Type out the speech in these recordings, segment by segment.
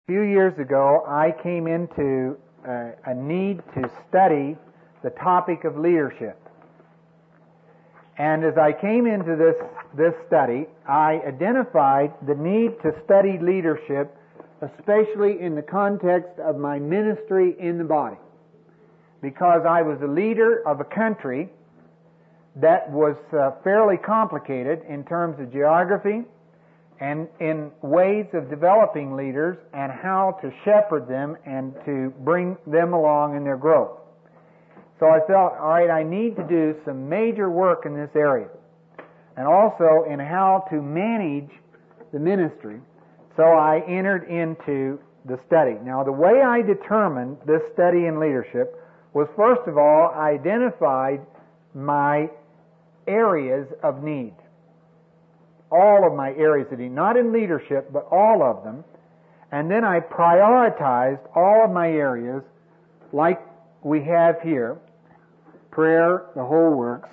A few years ago, I came into a need to study the topic of leadership. And as I came into this study, I identified the need to study leadership, especially in the context of my ministry in the body. Because I was a leader of a country that was fairly complicated in terms of geography and in ways of developing leaders and how to shepherd them and to bring them along in their growth. So I felt, all right, I need to do some major work in this area, and also in how to manage the ministry. So I entered into the study. Now, the way I determined this study in leadership was, first of all, I identified my areas of need. All of my areas of need, not in leadership, but all of them. And then I prioritized all of my areas like we have here. Prayer, the whole works.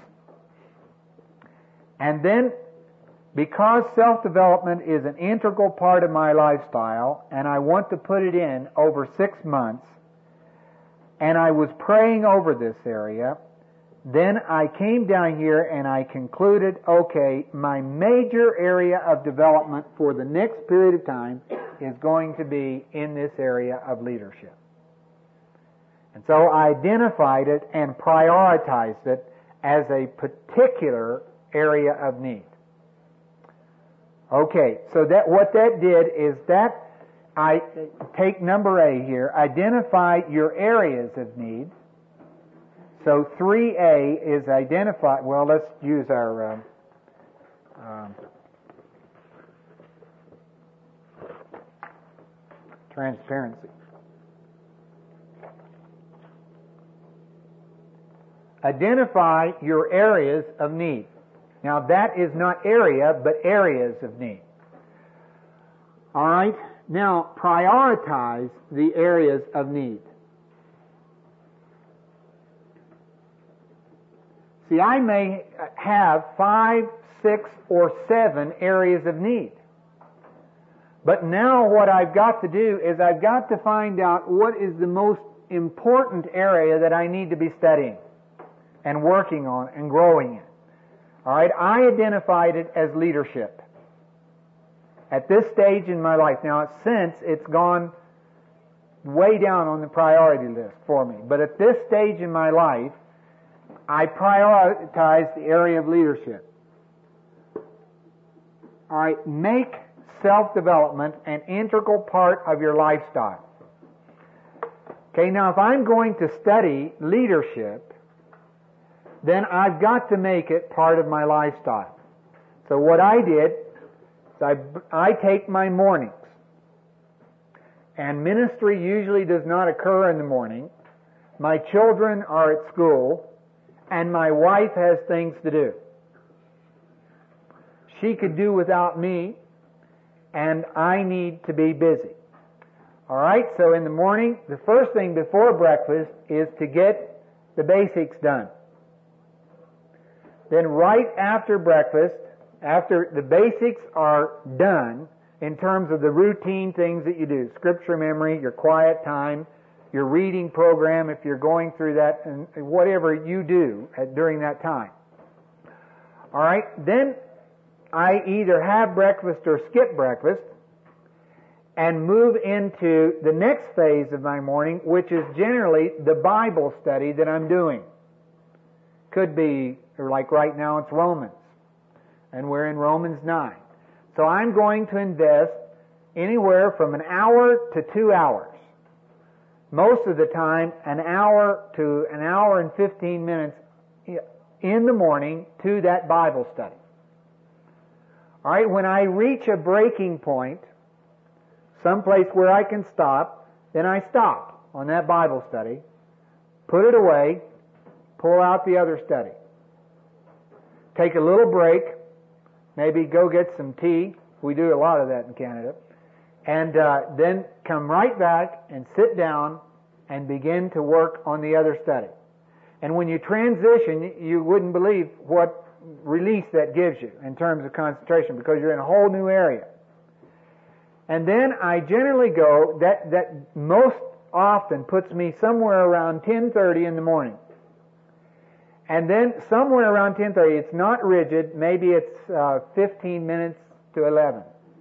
And then, because self-development is an integral part of my lifestyle, and I want to put it in over 6 months, and I was praying over this area, then I came down here and I concluded, okay, my major area of development for the next period of time is going to be in this area of leadership. And so I identified it and prioritized it as a particular area of need. Okay, so what that did is that I take number A here, identify your areas of need. So 3A is identify, well, let's use our transparency. Identify your areas of need. Now that is not area, but areas of need. All right? Now prioritize the areas of need. See, I may have 5, 6, or 7 areas of need. But now what I've got to do is I've got to find out what is the most important area that I need to be studying and working on and growing in. All right, I identified it as leadership. At this stage in my life, now since it's gone way down on the priority list for me, but at this stage in my life, I prioritize the area of leadership. All right, make self-development an integral part of your lifestyle. Okay, now if I'm going to study leadership, then I've got to make it part of my lifestyle. So what I did is I take my mornings, and ministry usually does not occur in the morning. My children are at school, and my wife has things to do. She could do without me, and I need to be busy. All right, so in the morning, the first thing before breakfast is to get the basics done. Then right after breakfast, after the basics are done, in terms of the routine things that you do, scripture memory, your quiet time, your reading program, if you're going through that, and whatever you do during that time. All right, then I either have breakfast or skip breakfast and move into the next phase of my morning, which is generally the Bible study that I'm doing. Could be, like right now it's Romans, and we're in Romans 9. So I'm going to invest anywhere from an hour to 2 hours. Most of the time, an hour to an hour and 15 minutes in the morning to that Bible study. All right, when I reach a breaking point, someplace where I can stop, then I stop on that Bible study, put it away, pull out the other study. Take a little break, maybe go get some tea. We do a lot of that in Canada. And then come right back and sit down and begin to work on the other study. And when you transition, you wouldn't believe what release that gives you in terms of concentration, because you're in a whole new area. And then I generally go, that most often puts me somewhere around 10:30 in the morning. And then somewhere around 10:30, it's not rigid, maybe it's 15 minutes to 11.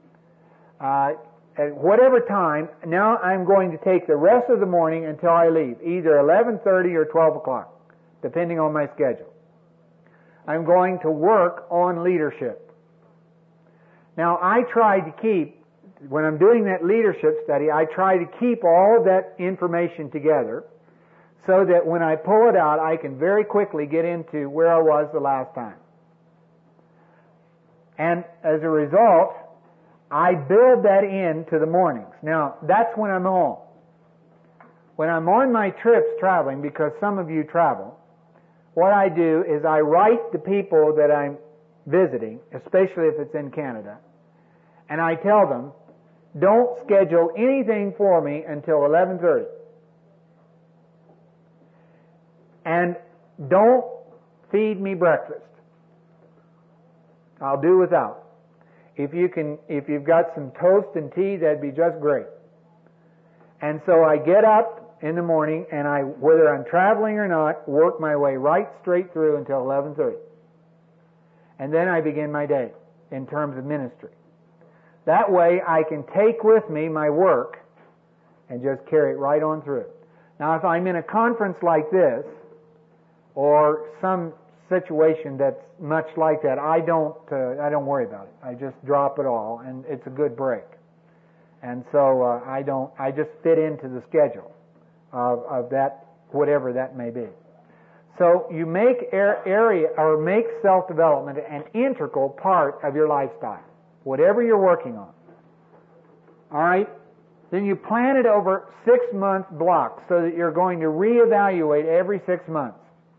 At whatever time, now I'm going to take the rest of the morning until I leave, either 11:30 or 12 o'clock, depending on my schedule. I'm going to work on leadership. Now, I try to keep, when I'm doing that leadership study, I try to keep all of that information together so that when I pull it out, I can very quickly get into where I was the last time. And as a result, I build that into the mornings. Now, that's when I'm home. When I'm on my trips traveling, because some of you travel, what I do is I write the people that I'm visiting, especially if it's in Canada, and I tell them, don't schedule anything for me until 11:30. And don't feed me breakfast. I'll do without. If you've got some toast and tea, that'd be just great. And so I get up in the morning and I, whether I'm traveling or not, work my way right straight through until 11:30. And then I begin my day in terms of ministry. That way I can take with me my work and just carry it right on through. Now, if I'm in a conference like this, or some situation that's much like that, I don't worry about it. I just drop it all, and it's a good break. And so I just fit into the schedule of that, whatever that may be. So you make make self-development an integral part of your lifestyle, whatever you're working on. All right? Then you plan it over 6-month blocks so that you're going to reevaluate every 6 months.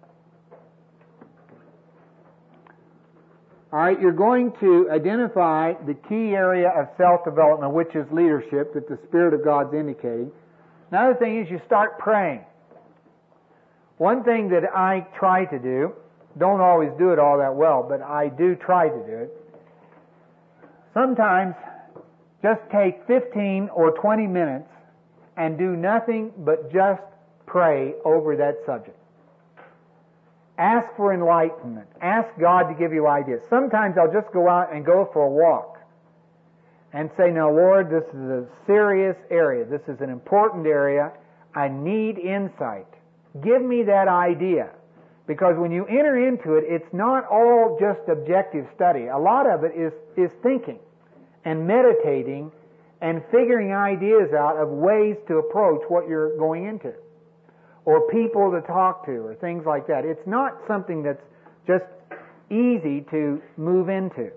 All right, you're going to identify the key area of self-development, which is leadership, that the Spirit of God's indicating. Another thing is you start praying. One thing that I try to do, don't always do it all that well, but I do try to do it. Sometimes just take 15 or 20 minutes and do nothing but just pray over that subject. Ask for enlightenment. Ask God to give you ideas. Sometimes I'll just go out and go for a walk and say, now, Lord, this is a serious area. This is an important area. I need insight. Give me that idea. Because when you enter into it, it's not all just objective study. A lot of it is thinking and meditating and figuring ideas out of ways to approach what you're going into, or people to talk to, or things like that. It's not something that's just easy to move into.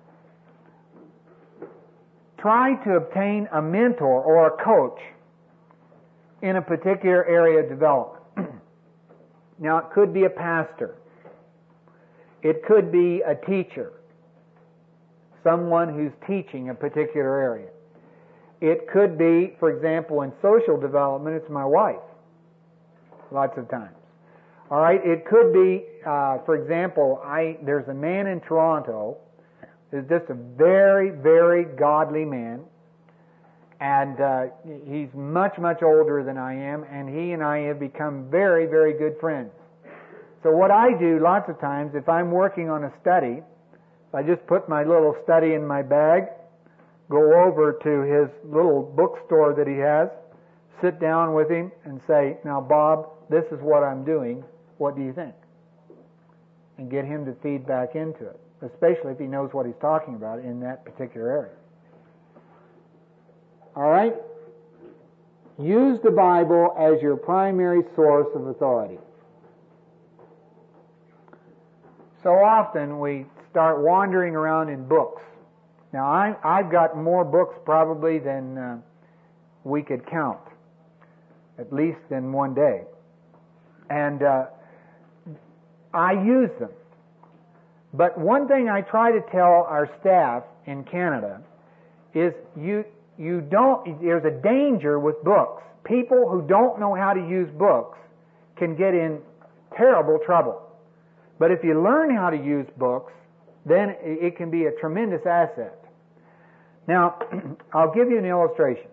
Try to obtain a mentor or a coach in a particular area of development. Now, it could be a pastor. It could be a teacher, someone who's teaching a particular area. It could be, for example, in social development, it's my wife. Lots of times. All right, it could be, for example, there's a man in Toronto who's just a very, very godly man, and he's much, much older than I am, and he and I have become very, very good friends. So what I do lots of times, if I'm working on a study, I just put my little study in my bag, go over to his little bookstore that he has, sit down with him and say, now, Bob, this is what I'm doing. What do you think? And get him to feed back into it, especially if he knows what he's talking about in that particular area. All right? Use the Bible as your primary source of authority. So often we start wandering around in books. Now, I've got more books probably than we could count, at least in one day. And I use them. But one thing I try to tell our staff in Canada is there's a danger with books. People who don't know how to use books can get in terrible trouble. But if you learn how to use books, then it can be a tremendous asset. Now, I'll give you an illustration.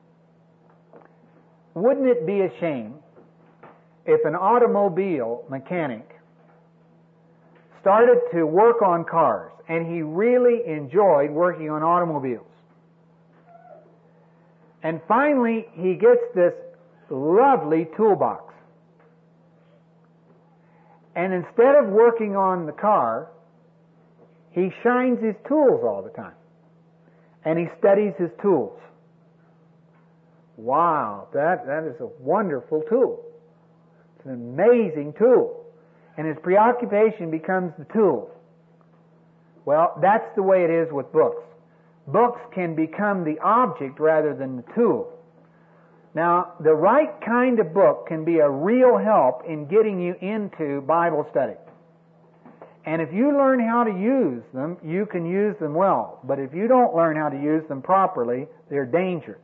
Wouldn't it be a shame if an automobile mechanic started to work on cars and he really enjoyed working on automobiles? And finally, he gets this lovely toolbox. And instead of working on the car, he shines his tools all the time. And he studies his tools. Wow, that is a wonderful tool. It's an amazing tool. And his preoccupation becomes the tool. Well, that's the way it is with books. Books can become the object rather than the tool. Now, the right kind of book can be a real help in getting you into Bible study. And if you learn how to use them, you can use them well. But if you don't learn how to use them properly, they're dangerous.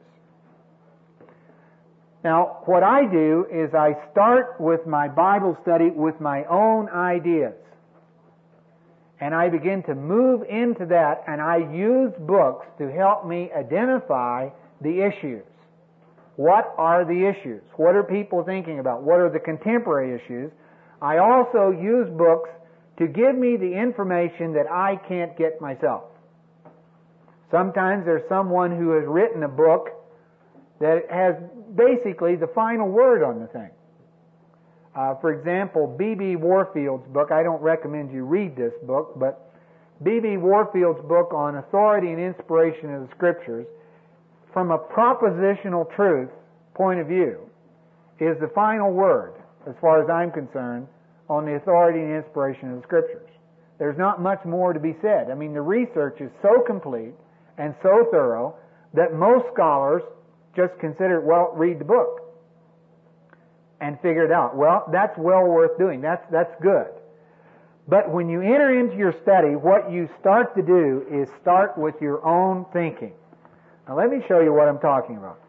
Now, what I do is I start with my Bible study with my own ideas. And I begin to move into that, and I use books to help me identify the issues. What are the issues? What are people thinking about? What are the contemporary issues? I also use books to give me the information that I can't get myself. Sometimes there's someone who has written a book that has basically the final word on the thing. For example, B.B. Warfield's book, I don't recommend you read this book, but B.B. Warfield's book on authority and inspiration of the Scriptures, from a propositional truth point of view, is the final word, as far as I'm concerned, on the authority and inspiration of the Scriptures. There's not much more to be said. I mean, the research is so complete and so thorough that most scholars just consider, well, read the book and figure it out. Well, that's well worth doing. That's good. But when you enter into your study, what you start to do is start with your own thinking. Now, let me show you what I'm talking about.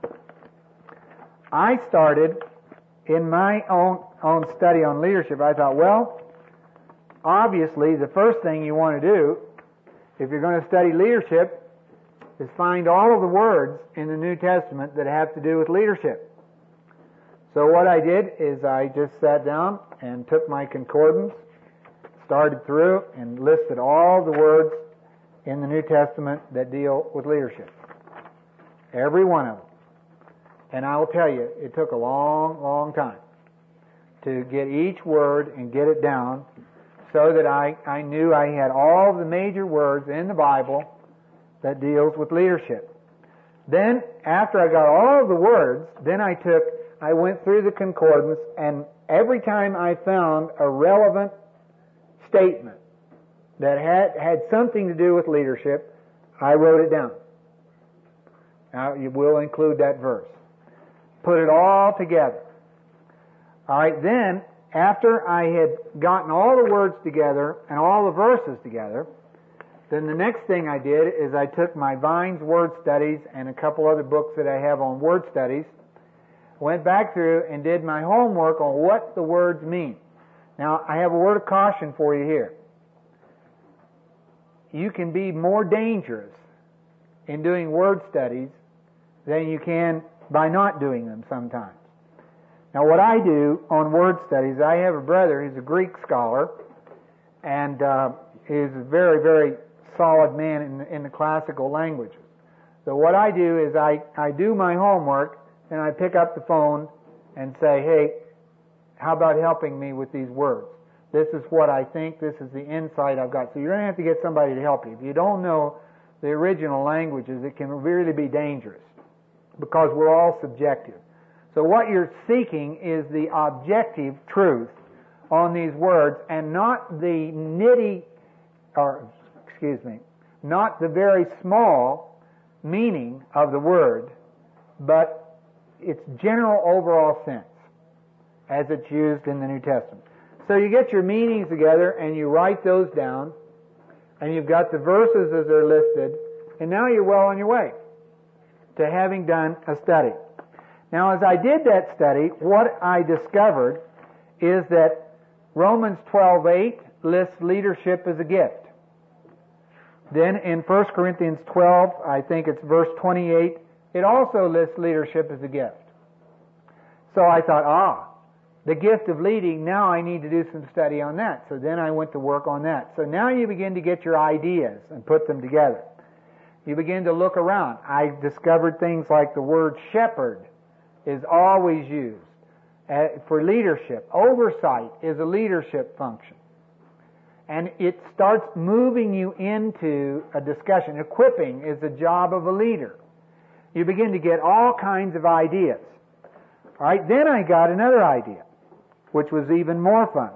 I started in my own study on leadership. I thought, well, obviously the first thing you want to do if you're going to study leadership is find all of the words in the New Testament that have to do with leadership. So what I did is I just sat down and took my concordance, started through, and listed all the words in the New Testament that deal with leadership. Every one of them. And I will tell you, it took a long, long time to get each word and get it down so that I knew I had all the major words in the Bible that deals with leadership. Then, after I got all of the words, then I went through the concordance, and every time I found a relevant statement that had something to do with leadership, I wrote it down. Now, you will include that verse. Put it all together. All right, then, after I had gotten all the words together and all the verses together, then the next thing I did is I took my Vine's Word Studies and a couple other books that I have on word studies, went back through and did my homework on what the words mean. Now, I have a word of caution for you here. You can be more dangerous in doing word studies than you can by not doing them sometimes. Now, what I do on word studies, I have a brother who's a Greek scholar, and is a very, very solid man in the classical languages. So what I do is I do my homework, and I pick up the phone and say, hey, how about helping me with these words? This is what I think, this is the insight I've got. So you're going to have to get somebody to help you. If you don't know the original languages, it can really be dangerous because we're all subjective. So what you're seeking is the objective truth on these words and not the not the very small meaning of the word, but its general overall sense as it's used in the New Testament. So you get your meanings together and you write those down, and you've got the verses as they're listed, and now you're well on your way to having done a study. Now, as I did that study, what I discovered is that Romans 12:8 lists leadership as a gift. Then in 1 Corinthians 12, I think it's verse 28, it also lists leadership as a gift. So I thought, the gift of leading, now I need to do some study on that. So then I went to work on that. So now you begin to get your ideas and put them together. You begin to look around. I discovered things like the word shepherd is always used for leadership. Oversight is a leadership function. And it starts moving you into a discussion. Equipping is the job of a leader. You begin to get all kinds of ideas. All right, then I got another idea, which was even more fun.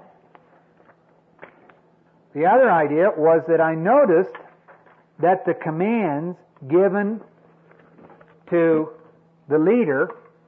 The other idea was that I noticed that the commands given to the leader,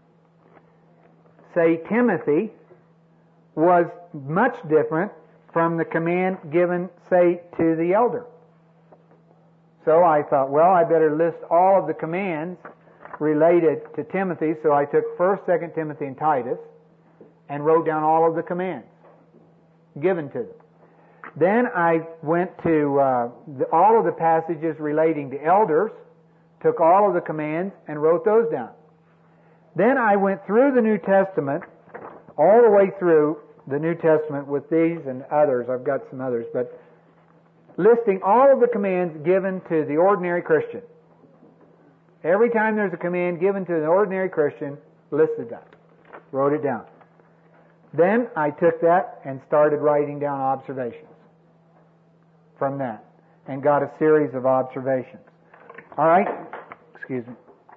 say Timothy, was much different from the command given, say, to the elder. So I thought, well, I better list all of the commands related to Timothy. So I took 1st, 2nd Timothy, and Titus and wrote down all of the commands given to them. Then I went to all of the passages relating to elders, took all of the commands and wrote those down. Then I went through the New Testament, all the way through the New Testament with these and others. I've got some others, but listing all of the commands given to the ordinary Christian. Every time there's a command given to an ordinary Christian, listed that. Wrote it down. Then I took that and started writing down observations from that and got a series of observations. All right? Excuse me.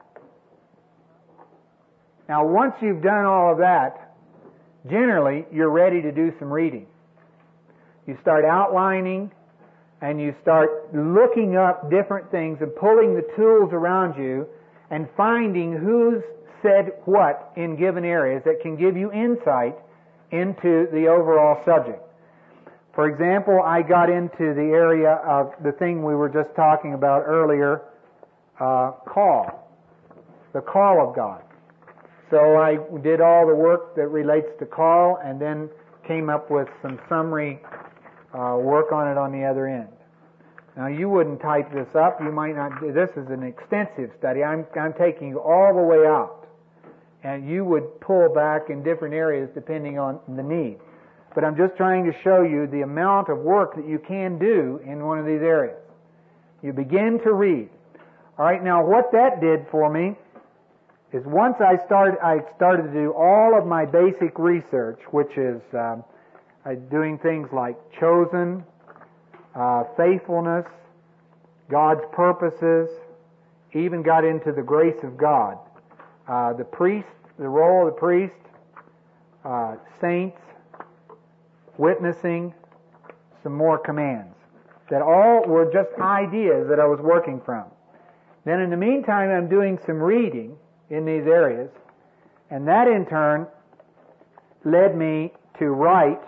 Now, once you've done all of that, generally, you're ready to do some reading. You start outlining and you start looking up different things and pulling the tools around you and finding who's said what in given areas that can give you insight into the overall subject. For example, I got into the area of the thing we were just talking about earlier, call. The call of God. So I did all the work that relates to call and then came up with some summary work on it on the other end. Now you wouldn't type this up. You might not. This is an extensive study. I'm taking you all the way out. And you would pull back in different areas depending on the need. But I'm just trying to show you the amount of work that you can do in one of these areas. You begin to read. All right, now what that did for me is once I started to do all of my basic research, which is doing things like chosen, faithfulness, God's purposes, even got into the grace of God. The priest, the role of the priest, saints, witnessing, some more commands. That all were just ideas that I was working from. Then in the meantime, I'm doing some reading in these areas, and that in turn led me to write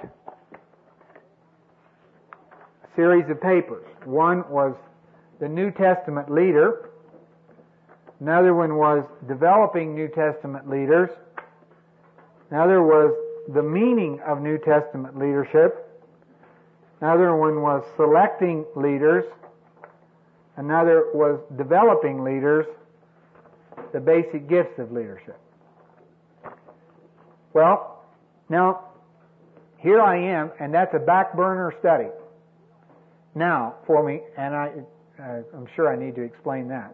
a series of papers. One was the New Testament leader. Another one was developing New Testament leaders. Another was the meaning of New Testament leadership. Another one was selecting leaders. Another was developing leaders, the basic gifts of leadership. Well, now, here I am, and that's a back burner study. Now, for me, and I'm sure I need to explain that.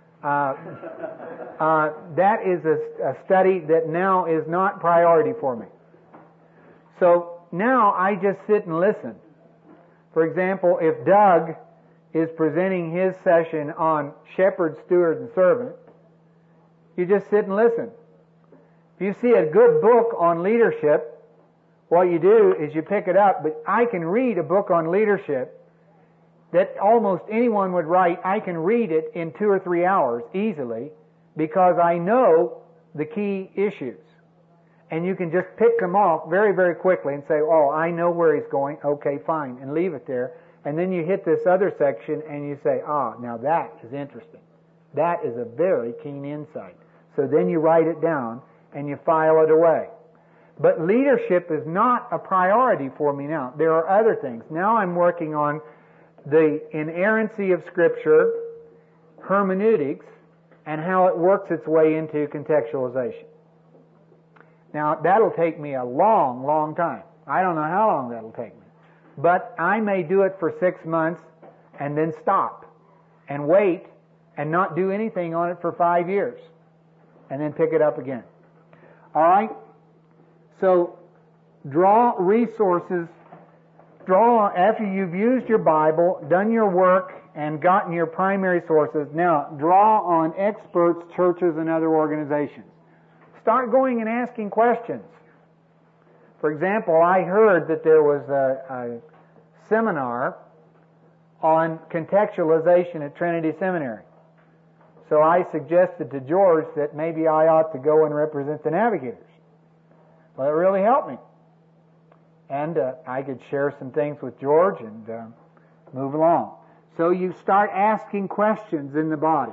That is a study that now is not priority for me. So now I just sit and listen. For example, if Doug is presenting his session on shepherd, steward, and servant, you just sit and listen. If you see a good book on leadership, what you do is you pick it up, but I can read a book on leadership that almost anyone would write. I can read it in 2 or 3 hours easily because I know the key issues. And you can just pick them off very, very quickly and say, oh, I know where he's going. Okay, fine, and leave it there. And then you hit this other section and you say, now that is interesting. That is a very keen insight. So then you write it down and you file it away. But leadership is not a priority for me now. There are other things. Now I'm working on the inerrancy of Scripture, hermeneutics, and how it works its way into contextualization. Now, that'll take me a long, long time. I don't know how long that'll take me. But I may do it for 6 months and then stop and wait and not do anything on it for 5 years and then pick it up again. All right? So, draw resources. Draw, after you've used your Bible, done your work, and gotten your primary sources, now draw on experts, churches, and other organizations. Start going and asking questions. For example, I heard that there was a seminar on contextualization at Trinity Seminary. So I suggested to George that maybe I ought to go and represent the Navigators. Well, it really helped me. And I could share some things with George and move along. So you start asking questions in the body.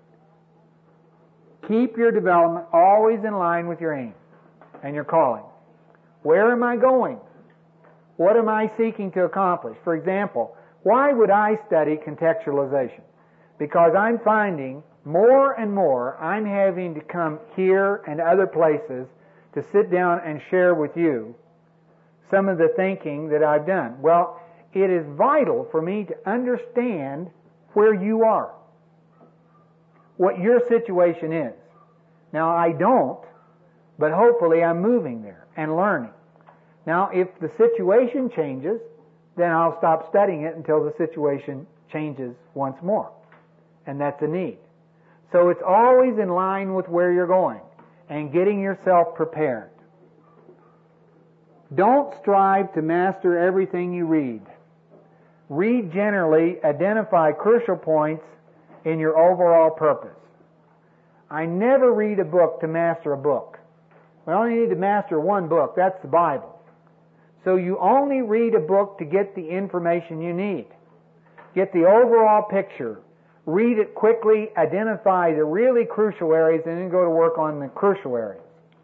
Keep your development always in line with your aim and your calling. Where am I going? What am I seeking to accomplish? For example, why would I study contextualization? Because I'm finding more and more I'm having to come here and other places to sit down and share with you some of the thinking that I've done. Well, it is vital for me to understand where you are, what your situation is. Now, I don't, but hopefully I'm moving there and learning. Now, if the situation changes, then I'll stop studying it until the situation changes once more. And that's a need. So it's always in line with where you're going and getting yourself prepared. Don't strive to master everything you read. Read generally, identify crucial points in your overall purpose. I never read a book to master a book. We only need to master one book, that's the Bible. So you only read a book to get the information you need. Get the overall picture. Read it quickly, identify the really crucial areas, and then go to work on the crucial areas.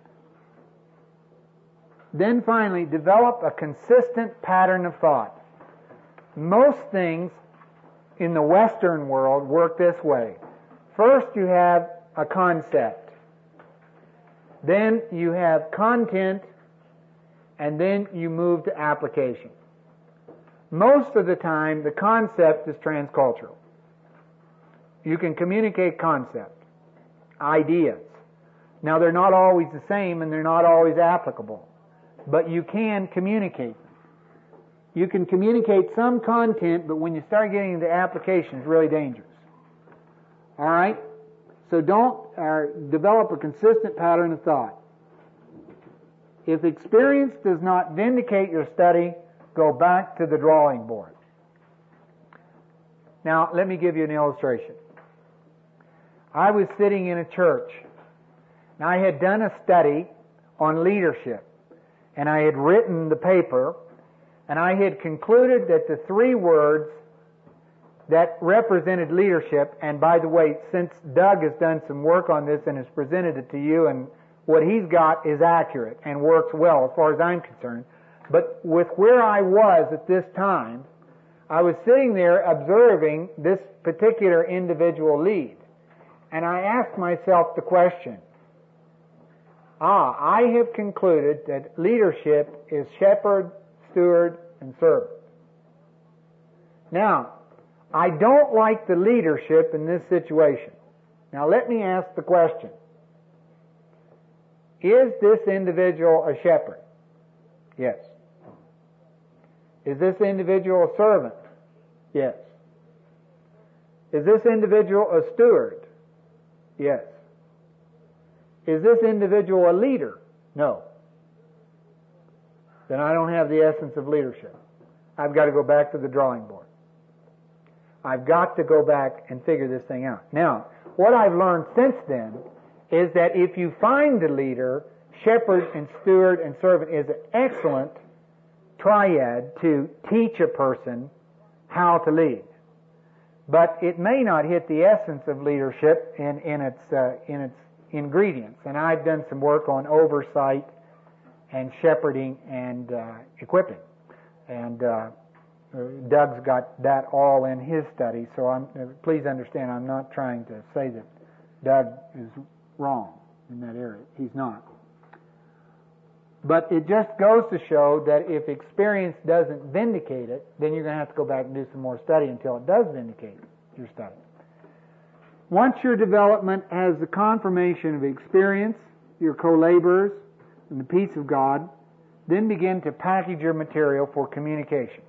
Then finally, develop a consistent pattern of thought. Most things in the Western world work this way. First you have a concept. Then you have content, and then you move to application. Most of the time, the concept is transcultural. You can communicate concept, ideas. Now, they're not always the same, and they're not always applicable, but you can communicate them. You can communicate some content, but when you start getting into application, it's really dangerous. All right? So don't develop a consistent pattern of thought. If experience does not vindicate your study, go back to the drawing board. Now, let me give you an illustration. I was sitting in a church, and I had done a study on leadership, and I had written the paper, and I had concluded that the 3 words that represented leadership, and by the way, since Doug has done some work on this and has presented it to you, and what he's got is accurate and works well as far as I'm concerned, but with where I was at this time, I was sitting there observing this particular individual lead, and I asked myself the question, I have concluded that leadership is shepherd, steward, and servant. Now, I don't like the leadership in this situation. Now, let me ask the question. Is this individual a shepherd? Yes. Is this individual a servant? Yes. Is this individual a steward? Yes. Is this individual a leader? No. Then I don't have the essence of leadership. I've got to go back to the drawing board. I've got to go back and figure this thing out. Now, what I've learned since then is that if you find the leader, shepherd and steward and servant is an excellent triad to teach a person how to lead. But it may not hit the essence of leadership in its ingredients. And I've done some work on oversight and shepherding and equipping. And Doug's got that all in his study, so please understand, I'm not trying to say that Doug is wrong in that area. He's not. But it just goes to show that if experience doesn't vindicate it, then you're going to have to go back and do some more study until it does vindicate your study. Once your development has the confirmation of experience, your co-laborers, and the peace of God, then begin to package your material for communication.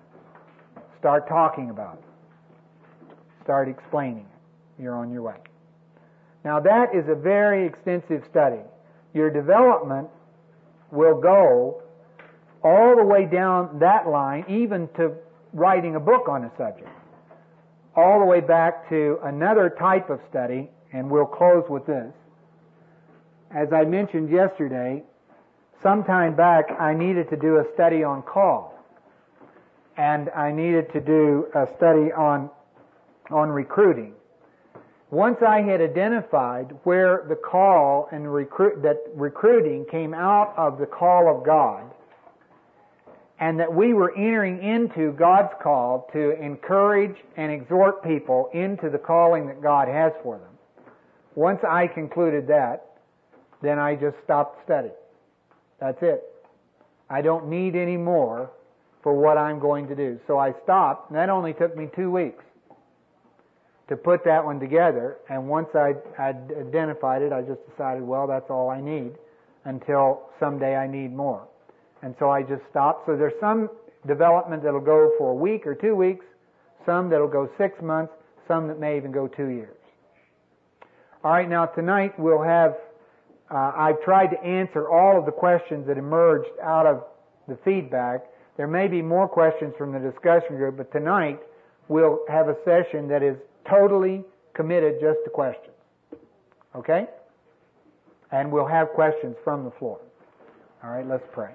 Start talking about it. Start explaining it. You're on your way. Now that is a very extensive study. Your development will go all the way down that line, even to writing a book on a subject. All the way back to another type of study, and we'll close with this. As I mentioned yesterday, some time back I needed to do a study on call. And I needed to do a study on recruiting. Once I had identified where the call and that recruiting came out of the call of God, and that we were entering into God's call to encourage and exhort people into the calling that God has for them. Once I concluded that, then I just stopped studying. That's it. I don't need any more for what I'm going to do. So I stopped, and that only took me 2 weeks to put that one together, and once I'd identified it, I just decided, well, that's all I need until someday I need more. And so I just stopped. So there's some development that'll go for a week or 2 weeks, some that'll go 6 months, some that may even go 2 years. All right, now tonight we'll have, I've tried to answer all of the questions that emerged out of the feedback. There may be more questions from the discussion group, but tonight we'll have a session that is totally committed just to questions. Okay? And we'll have questions from the floor. All right, let's pray.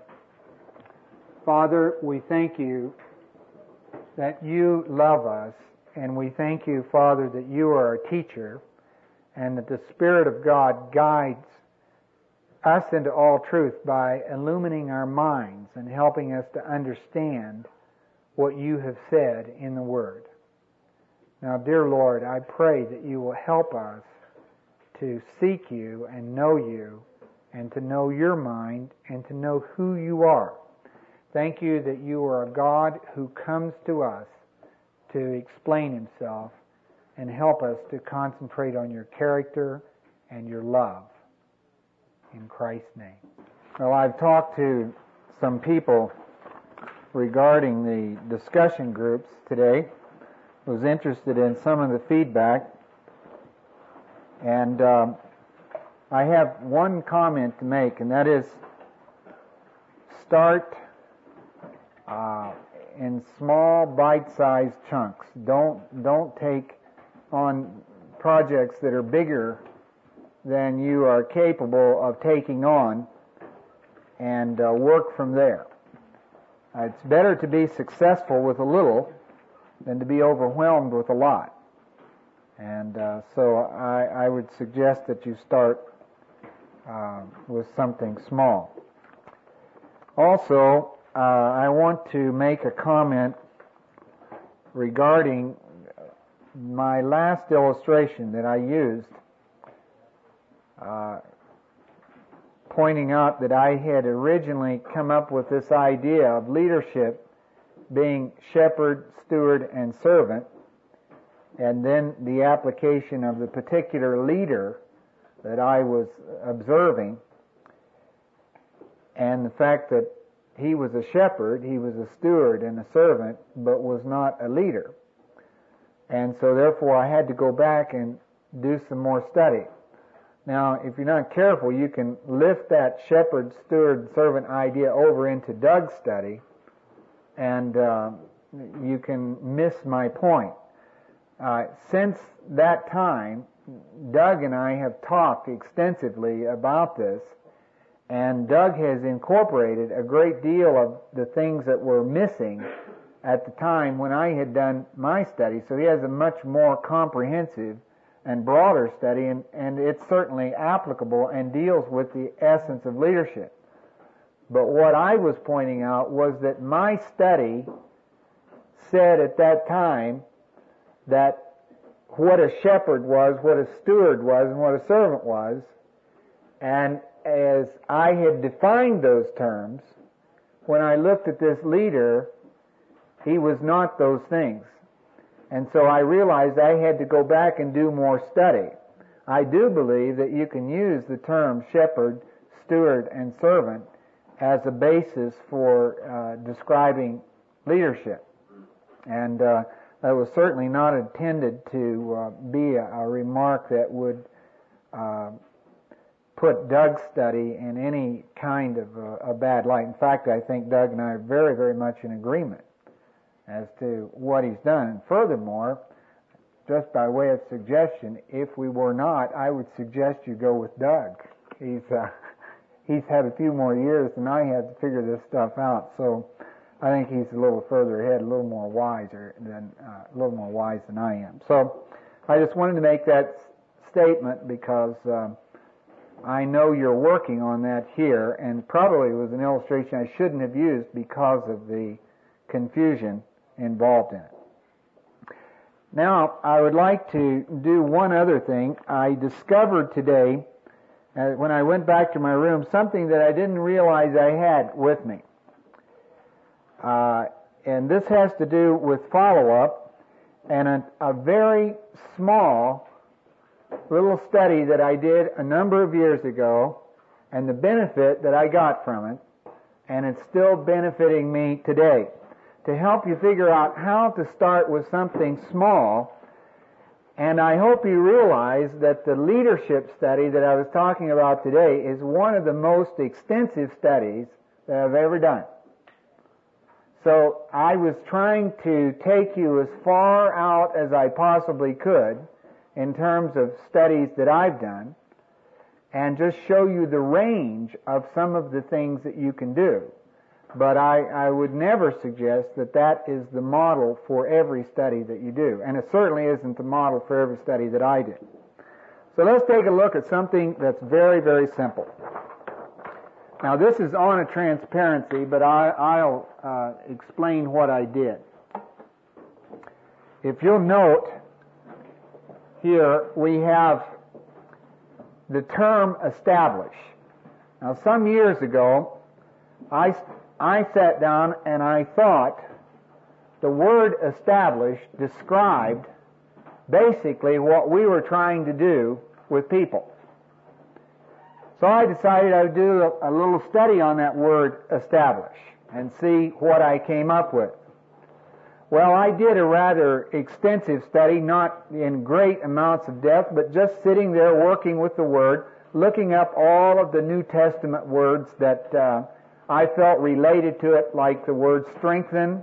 Father, we thank you that you love us, and we thank you, Father, that you are our teacher, and that the Spirit of God guides us into all truth by illumining our minds and helping us to understand what you have said in the Word. Now, dear Lord, I pray that you will help us to seek you and know you and to know your mind and to know who you are. Thank you that you are a God who comes to us to explain himself and help us to concentrate on your character and your love. In Christ's name. Well, I've talked to some people regarding the discussion groups today. Was interested in some of the feedback, and I have one comment to make, and that is start in small, bite-sized chunks. Don't take on projects that are bigger than you are capable of taking on, and work from there. It's better to be successful with a little than to be overwhelmed with a lot. And so I would suggest that you start with something small. Also, I want to make a comment regarding my last illustration that I used, pointing out that I had originally come up with this idea of leadership being shepherd, steward, and servant, and then the application of the particular leader that I was observing, and the fact that he was a shepherd, he was a steward and a servant, but was not a leader. And so therefore I had to go back and do some more study. Now, if you're not careful, you can lift that shepherd, steward, servant idea over into Doug's study, and you can miss my point. Since that time, Doug and I have talked extensively about this, and Doug has incorporated a great deal of the things that were missing at the time when I had done my study. So he has a much more comprehensive and broader study, and it's certainly applicable and deals with the essence of leadership. But what I was pointing out was that my study said at that time that what a shepherd was, what a steward was, and what a servant was. And as I had defined those terms, when I looked at this leader, he was not those things. And so I realized I had to go back and do more study. I do believe that you can use the term shepherd, steward, and servant as a basis for describing leadership. And that was certainly not intended to be a remark that would put Doug's study in any kind of a bad light. In fact, I think Doug and I are very, very much in agreement as to what he's done. And furthermore, just by way of suggestion, if we were not, I would suggest you go with Doug. He's had a few more years than I had to figure this stuff out, so I think he's a little further ahead, a little more wise than I am. So I just wanted to make that statement because I know you're working on that here, and probably it was an illustration I shouldn't have used because of the confusion involved in it. Now, I would like to do one other thing. I discovered today, when I went back to my room, something that I didn't realize I had with me. And this has to do with follow-up and a very small little study that I did a number of years ago and the benefit that I got from it, and it's still benefiting me today. To help you figure out how to start with something small, and I hope you realize that the leadership study that I was talking about today is one of the most extensive studies that I've ever done. So I was trying to take you as far out as I possibly could in terms of studies that I've done and just show you the range of some of the things that you can do. But I would never suggest that that is the model for every study that you do. And it certainly isn't the model for every study that I did. So let's take a look at something that's very, very simple. Now this is on a transparency, but I'll explain what I did. If you'll note, here we have the term establish. Now some years ago, I sat down and I thought the word establish described basically what we were trying to do with people. So I decided I would do a little study on that word establish and see what I came up with. Well, I did a rather extensive study, not in great amounts of depth, but just sitting there working with the word, looking up all of the New Testament words that I felt related to it, like the word strengthen,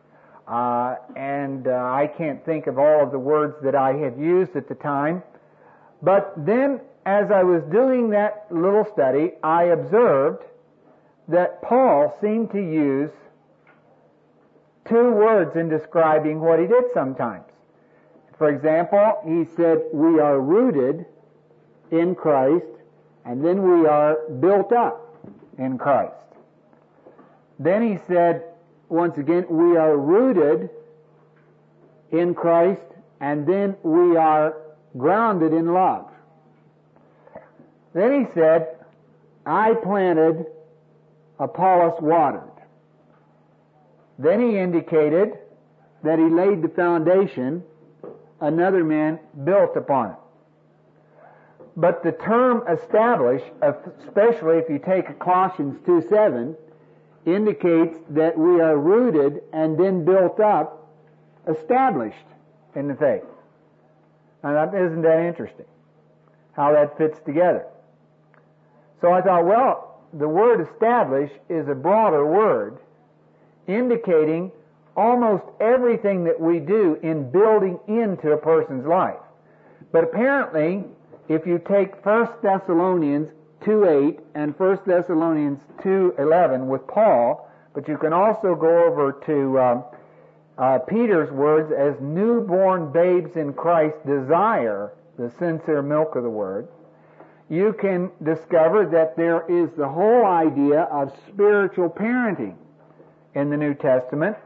and I can't think of all of the words that I had used at the time. But then, as I was doing that little study, I observed that Paul seemed to use two words in describing what he did sometimes. For example, he said, we are rooted in Christ, and then we are built up in Christ. Then he said, once again, we are rooted in Christ, and then we are grounded in love. Then he said, I planted, Apollos watered. Then he indicated that he laid the foundation, another man built upon it. But the term establish, especially if you take Colossians 2:7, indicates that we are rooted and then built up, established in the faith. Now, isn't that interesting? How that fits together. So I thought, well, the word establish is a broader word, indicating almost everything that we do in building into a person's life. But apparently, if you take 1 Thessalonians 2:8 and 1 Thessalonians 2:11 with Paul, but you can also go over to Peter's words, as newborn babes in Christ desire the sincere milk of the Word, you can discover that there is the whole idea of spiritual parenting in the New Testament,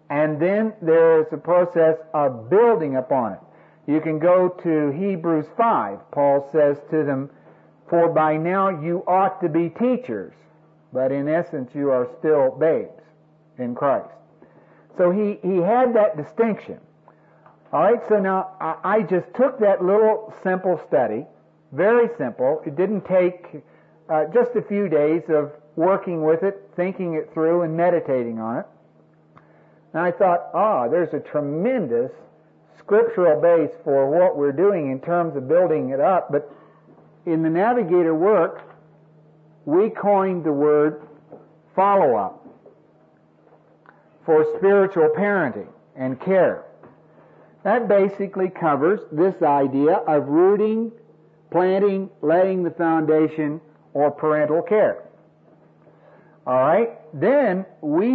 and then there is a process of building upon it. You can go to Hebrews 5. Paul says to them, "For by now you ought to be teachers, but in essence you are still babes in Christ." So he had that distinction. All right, so now I just took that little simple study, very simple. It didn't take just a few days of working with it, thinking it through, and meditating on it. And I thought, there's a tremendous scriptural base for what we're doing in terms of building it up. But in the Navigator work, we coined the word follow-up for spiritual parenting and care. That basically covers this idea of rooting, planting, laying the foundation, or parental care. All right? Then we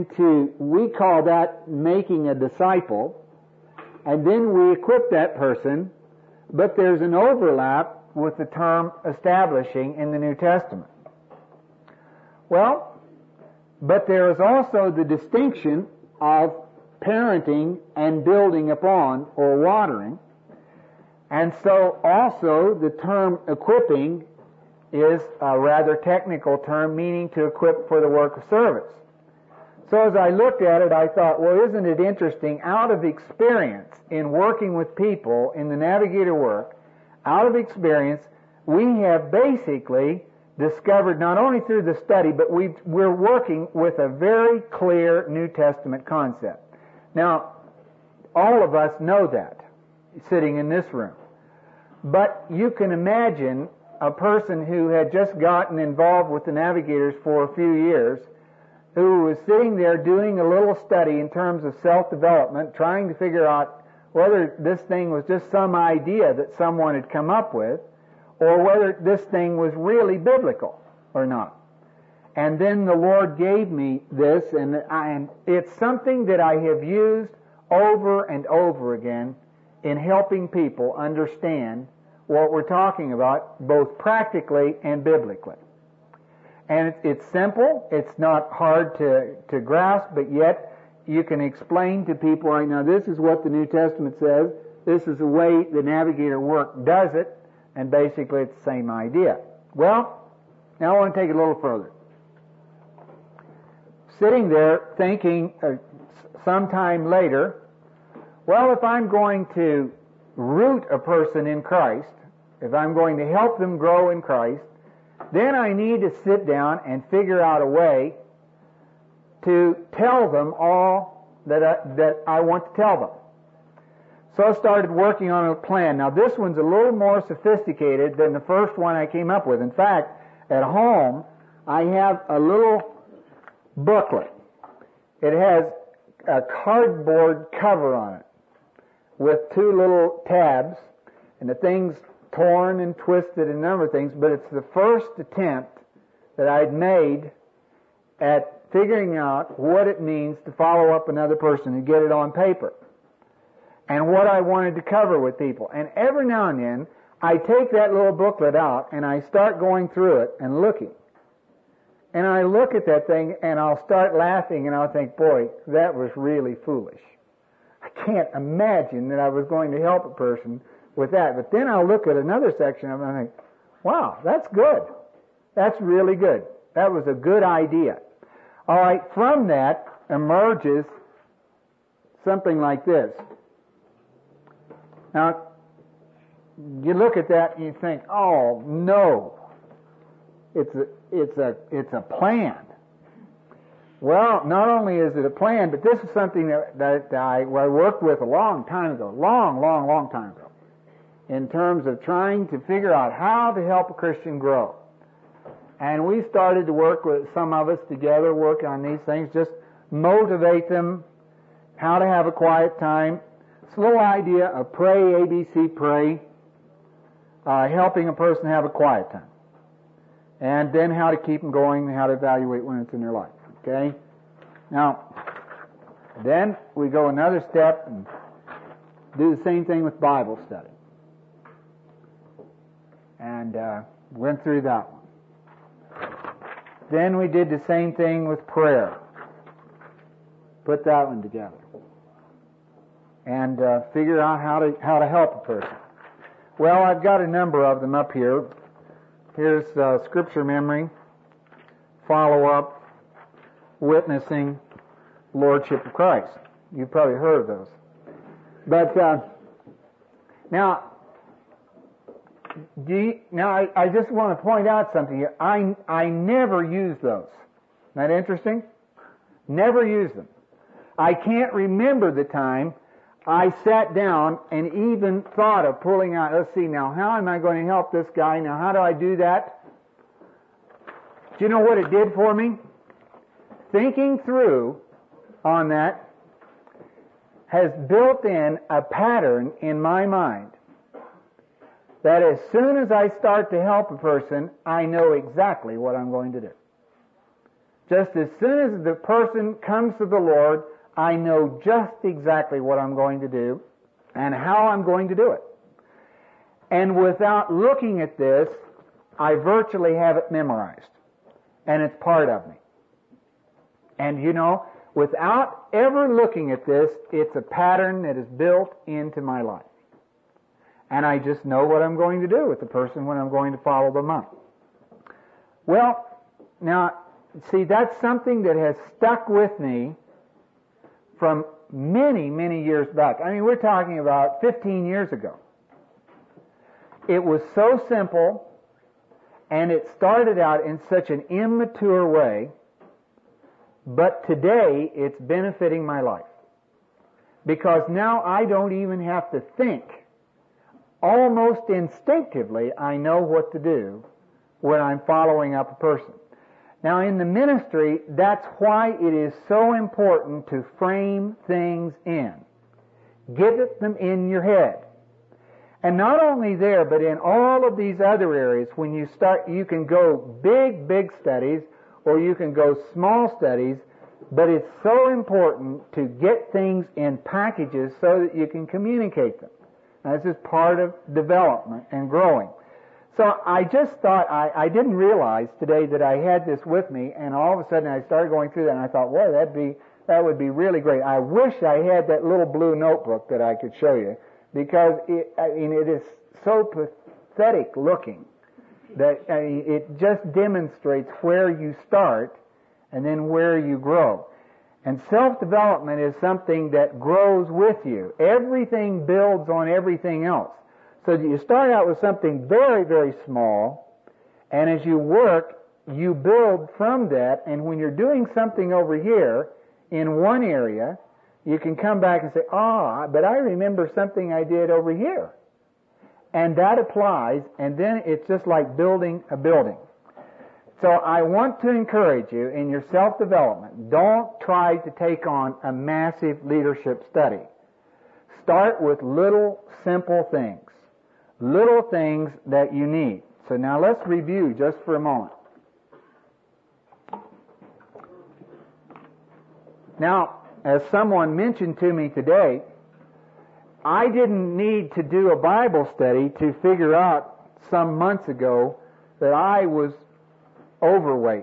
call that making a disciple, and then we equip that person, but there's an overlap with the term establishing in the New Testament. Well, but there is also the distinction of parenting and building upon or watering. And so also the term equipping is a rather technical term meaning to equip for the work of service. So as I looked at it, I thought, well, isn't it interesting, out of experience in working with people in the Navigator work, out of experience, we have basically discovered, not only through the study, but we're working with a very clear New Testament concept. Now, all of us know that, sitting in this room. But you can imagine a person who had just gotten involved with the Navigators for a few years, who was sitting there doing a little study in terms of self-development, trying to figure out whether this thing was just some idea that someone had come up with, or whether this thing was really biblical or not. And then the Lord gave me this, and it's something that I have used over and over again in helping people understand what we're talking about, both practically and biblically. And it's simple, it's not hard to grasp, but yet you can explain to people, right now, this is what the New Testament says, this is the way the Navigator work does it, and basically it's the same idea. Well, now I want to take it a little further. Sitting there thinking sometime later, well, if I'm going to root a person in Christ, if I'm going to help them grow in Christ, then I need to sit down and figure out a way to tell them all that I want to tell them. So I started working on a plan. Now this one's a little more sophisticated than the first one I came up with. In fact, at home, I have a little booklet. It has a cardboard cover on it with two little tabs, and the thing's torn and twisted and a number of things, but it's the first attempt that I'd made at figuring out what it means to follow up another person and get it on paper, and what I wanted to cover with people. And every now and then, I take that little booklet out and I start going through it and looking. And I look at that thing and I'll start laughing and I'll think, boy, that was really foolish. I can't imagine that I was going to help a person with that. But then I'll look at another section of it and I think, wow, that's good. That's really good. That was a good idea. All right, from that emerges something like this. Now, you look at that and you think, oh no, it's a plan. Well, not only is it a plan, but this is something that I worked with a long time ago, long time ago, in terms of trying to figure out how to help a Christian grow. And we started to work with some of us together, work on these things, just motivate them, how to have a quiet time. It's a little idea of pray, ABC, pray, helping a person have a quiet time. And then how to keep them going and how to evaluate when it's in their life. Okay? Now, then we go another step and do the same thing with Bible study. And went through that one. Then we did the same thing with prayer. put that one together and figure out how to help a person. Well, I've got a number of them up here. Here's scripture memory, follow-up, witnessing, lordship of Christ. You've probably heard of those. But now I just want to point out something here. I never use those. Isn't that interesting? Never use them. I can't remember the time I sat down and even thought of pulling out, let's see now, how am I going to help this guy? Now, how do I do that? Do you know what it did for me? Thinking through on that has built in a pattern in my mind that as soon as I start to help a person, I know exactly what I'm going to do. Just as soon as the person comes to the Lord, I know just exactly what I'm going to do and how I'm going to do it. And without looking at this, I virtually have it memorized. And it's part of me. And you know, without ever looking at this, it's a pattern that is built into my life. And I just know what I'm going to do with the person when I'm going to follow them up. Well, now, see, that's something that has stuck with me from many, many years back. I mean, we're talking about 15 years ago. It was so simple, and it started out in such an immature way, but today it's benefiting my life. Because now I don't even have to think. Almost instinctively, I know what to do when I'm following up a person. Now, in the ministry, that's why it is so important to frame things in. Get them in your head. And not only there, but in all of these other areas, when you start, you can go big studies, or you can go small studies, but it's so important to get things in packages so that you can communicate them. Now, this is part of development and growing. So I just thought, I didn't realize today that I had this with me, and all of a sudden I started going through that, and I thought, well, that would be really great. I wish I had that little blue notebook that I could show you, because it is so pathetic looking that it just demonstrates where you start and then where you grow. And self-development is something that grows with you. Everything builds on everything else. So that you start out with something very, very small, and as you work, you build from that, and when you're doing something over here in one area, you can come back and say, but I remember something I did over here. And that applies, and then it's just like building a building. So I want to encourage you in your self-development, don't try to take on a massive leadership study. Start with little, simple things. Little things that you need. So now let's review just for a moment. Now, as someone mentioned to me today, I didn't need to do a Bible study to figure out some months ago that I was overweight.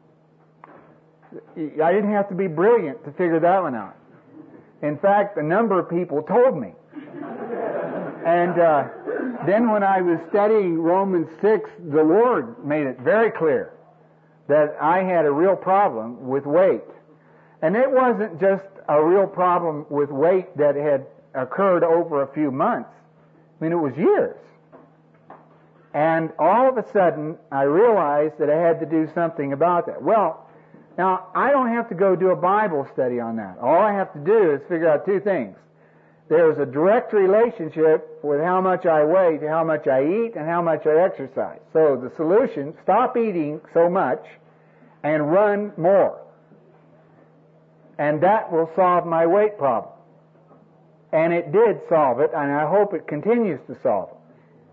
I didn't have to be brilliant to figure that one out. In fact, a number of people told me. And then when I was studying Romans 6, the Lord made it very clear that I had a real problem with weight. And it wasn't just a real problem with weight that had occurred over a few months. I mean, it was years. And all of a sudden, I realized that I had to do something about that. Well, now, I don't have to go do a Bible study on that. All I have to do is figure out two things. There's a direct relationship with how much I weigh to how much I eat and how much I exercise. So the solution, stop eating so much and run more. And that will solve my weight problem. And it did solve it, and I hope it continues to solve it.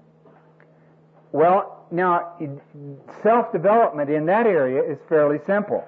Well, now, self-development in that area is fairly simple.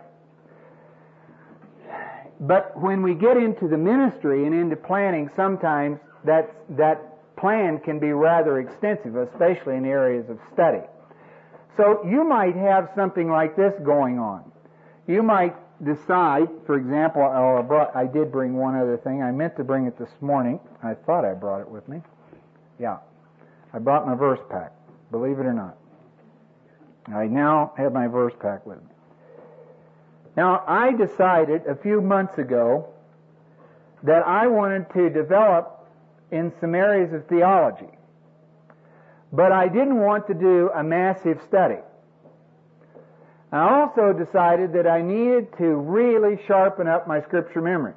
But when we get into the ministry and into planning, sometimes that plan can be rather extensive, especially in areas of study. So you might have something like this going on. You might decide, for example, I did bring one other thing. I meant to bring it this morning. I thought I brought it with me. Yeah. I brought my verse pack, believe it or not. I now have my verse pack with me. Now, I decided a few months ago that I wanted to develop in some areas of theology. But I didn't want to do a massive study. I also decided that I needed to really sharpen up my scripture memory.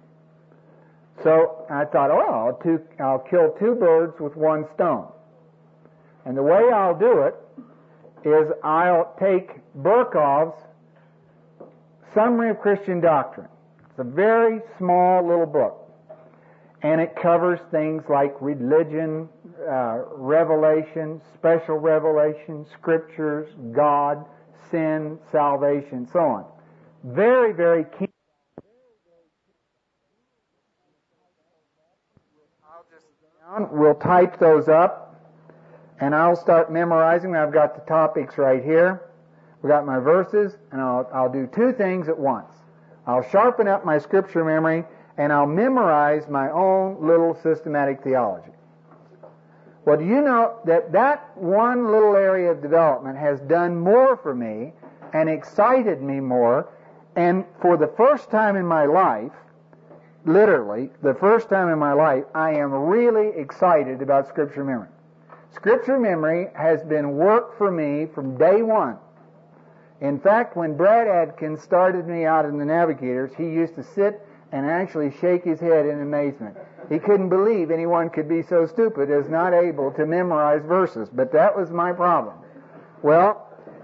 So I thought, I'll kill two birds with one stone. And the way I'll do it is I'll take Burkhoff's Summary of Christian Doctrine. It's a very small little book. And it covers things like religion, revelation, special revelation, scriptures, God, sin, salvation, so on. Very, very keen. We'll type those up, and I'll start memorizing. I've got the topics right here. We've got my verses, and I'll do two things at once. I'll sharpen up my scripture memory, and I'll memorize my own little systematic theology. Well, do you know that one little area of development has done more for me and excited me more, and for the first time in my life, literally, the first time in my life, I am really excited about scripture memory. Scripture memory has been work for me from day one. In fact, when Brad Adkins started me out in the Navigators, he used to sit and actually shake his head in amazement. He couldn't believe anyone could be so stupid as not able to memorize verses, but that was my problem. Well,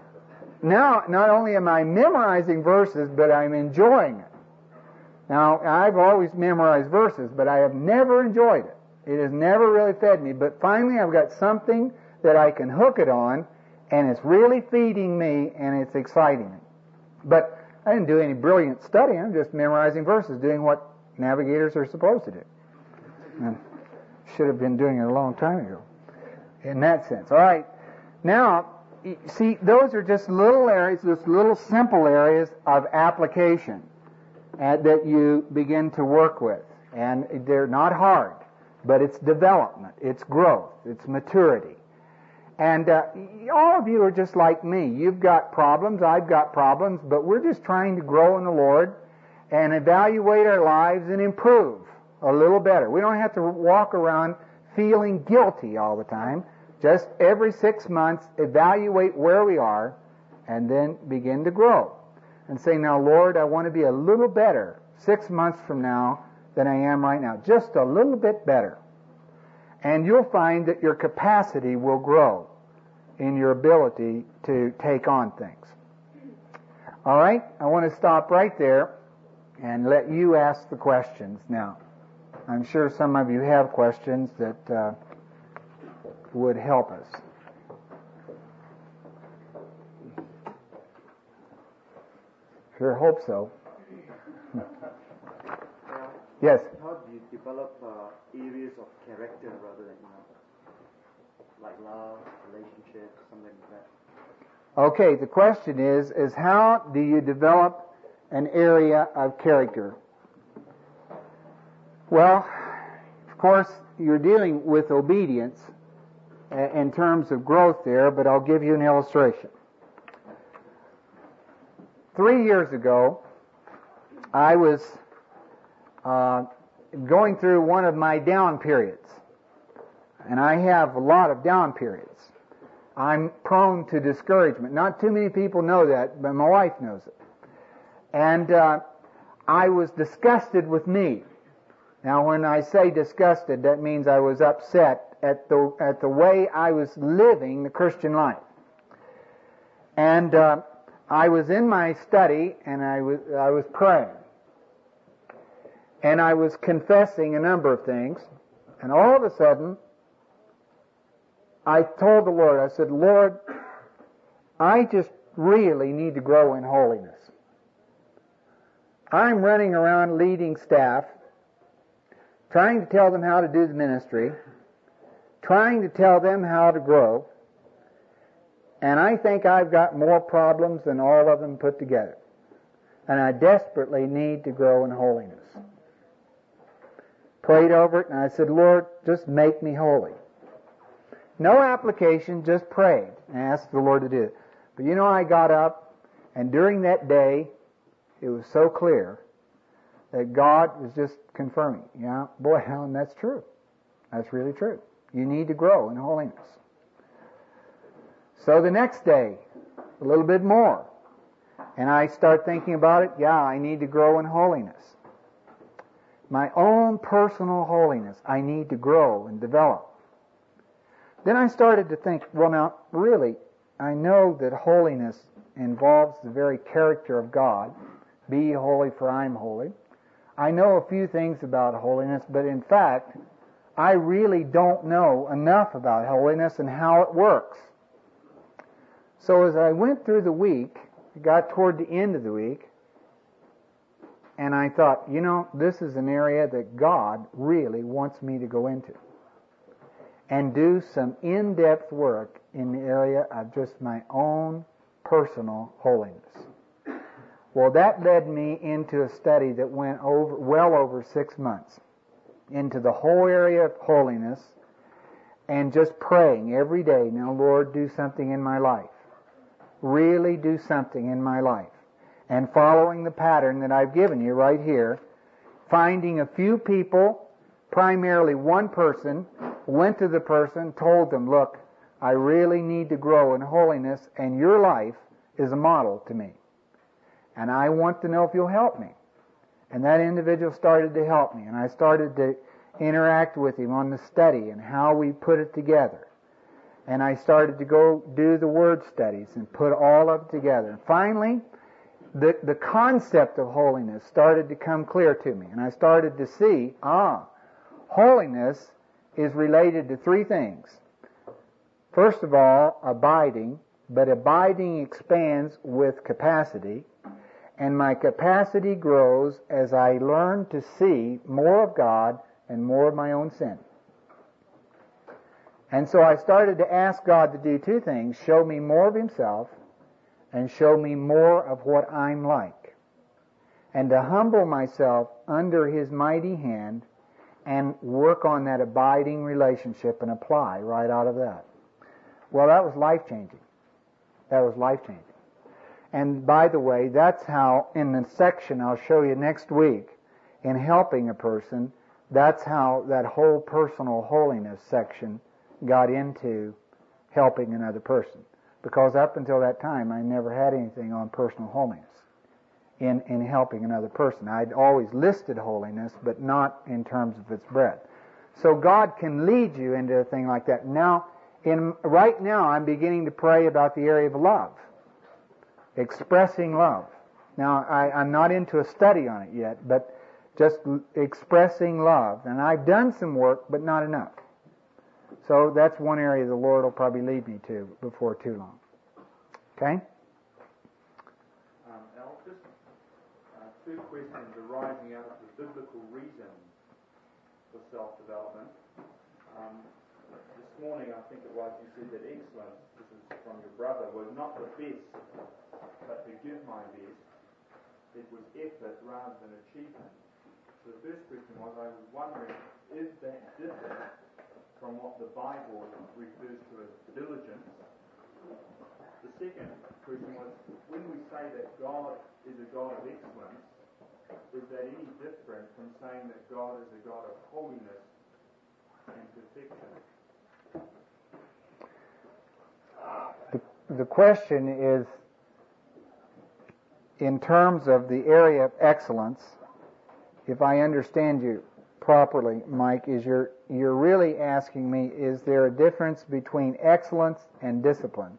now not only am I memorizing verses, but I'm enjoying it. Now, I've always memorized verses, but I have never enjoyed it. It has never really fed me, but finally I've got something that I can hook it on, and it's really feeding me, and it's exciting me. But I didn't do any brilliant study. I'm just memorizing verses, doing what navigators are supposed to do. And should have been doing it a long time ago, in that sense. All right. Now, see, those are just little areas, just little simple areas of application that you begin to work with. And they're not hard, but it's development, it's growth, it's maturity. And all of you are just like me. You've got problems, I've got problems, but we're just trying to grow in the Lord and evaluate our lives and improve a little better. We don't have to walk around feeling guilty all the time. Just every 6 months, evaluate where we are and then begin to grow. And say, now, Lord, I want to be a little better 6 months from now than I am right now. Just a little bit better. And you'll find that your capacity will grow in your ability to take on things. All right? I want to stop right there and let you ask the questions now. I'm sure some of you have questions that would help us. Sure hope so. Yes? How do you develop areas of character rather than, like love, relationships, something like that? Okay, the question is how do you develop an area of character? Well, of course, you're dealing with obedience in terms of growth there, but I'll give you an illustration. 3 years ago, I was going through one of my down periods. And I have a lot of down periods. I'm prone to discouragement. Not too many people know that, but my wife knows it. And I was disgusted with me. Now, when I say disgusted, that means I was upset at the way I was living the Christian life. And I was in my study, and I was praying. And I was confessing a number of things. And all of a sudden, I told the Lord, I said, Lord, I just really need to grow in holiness. I'm running around leading staff, trying to tell them how to do the ministry, trying to tell them how to grow, and I think I've got more problems than all of them put together. and I desperately need to grow in holiness. Prayed over it, and I said, Lord, just make me holy. No application, just prayed and asked the Lord to do it. But I got up, and during that day, it was so clear that God was just confirming, boy, Alan, that's true. That's really true. You need to grow in holiness. So the next day, a little bit more, and I start thinking about it, I need to grow in holiness. My own personal holiness, I need to grow and develop. Then I started to think, well now, really, I know that holiness involves the very character of God. Be ye holy, for I am holy. I know a few things about holiness, but in fact, I really don't know enough about holiness and how it works. So as I went through the week, it got toward the end of the week, and I thought, this is an area that God really wants me to go into and do some in-depth work in the area of just my own personal holiness. Well, that led me into a study that went well over 6 months into the whole area of holiness and just praying every day, now Lord, do something in my life. Really do something in my life. And following the pattern that I've given you right here, finding a few people, primarily one person, went to the person, told them, look, I really need to grow in holiness, and your life is a model to me. And I want to know if you'll help me. And that individual started to help me, and I started to interact with him on the study and how we put it together. And I started to go do the word studies and put all of it together. And finally, the concept of holiness started to come clear to me. And I started to see, holiness is related to three things. First of all, abiding, but abiding expands with capacity. And my capacity grows as I learn to see more of God and more of my own sin. And so I started to ask God to do two things: show me more of Himself and show me more of what I'm like. And to humble myself under His mighty hand and work on that abiding relationship and apply right out of that. Well, that was life-changing. That was life-changing. And by the way, that's how, in the section I'll show you next week, in helping a person, that's how that whole personal holiness section got into helping another person. Because up until that time, I never had anything on personal holiness in helping another person. I'd always listed holiness, but not in terms of its breadth. So God can lead you into a thing like that. Now, right now, I'm beginning to pray about the area of love. Expressing love. Now, I'm not into a study on it yet, but just expressing love. And I've done some work, but not enough. So that's one area the Lord will probably lead me to before too long. Okay? Al, just two questions arising out of the biblical reasons for self-development. This morning, I think it was, you said that excellence, this is from your brother, was not the best, but to give my best. It was effort rather than achievement. So the first question was, I was wondering, is that different from what the Bible refers to as diligence? The second question was, when we say that God is a God of excellence, is that any different from saying that God is a God of holiness and perfection? The question is, in terms of the area of excellence, if I understand you properly, Mike, is you're really asking me, is there a difference between excellence and discipline?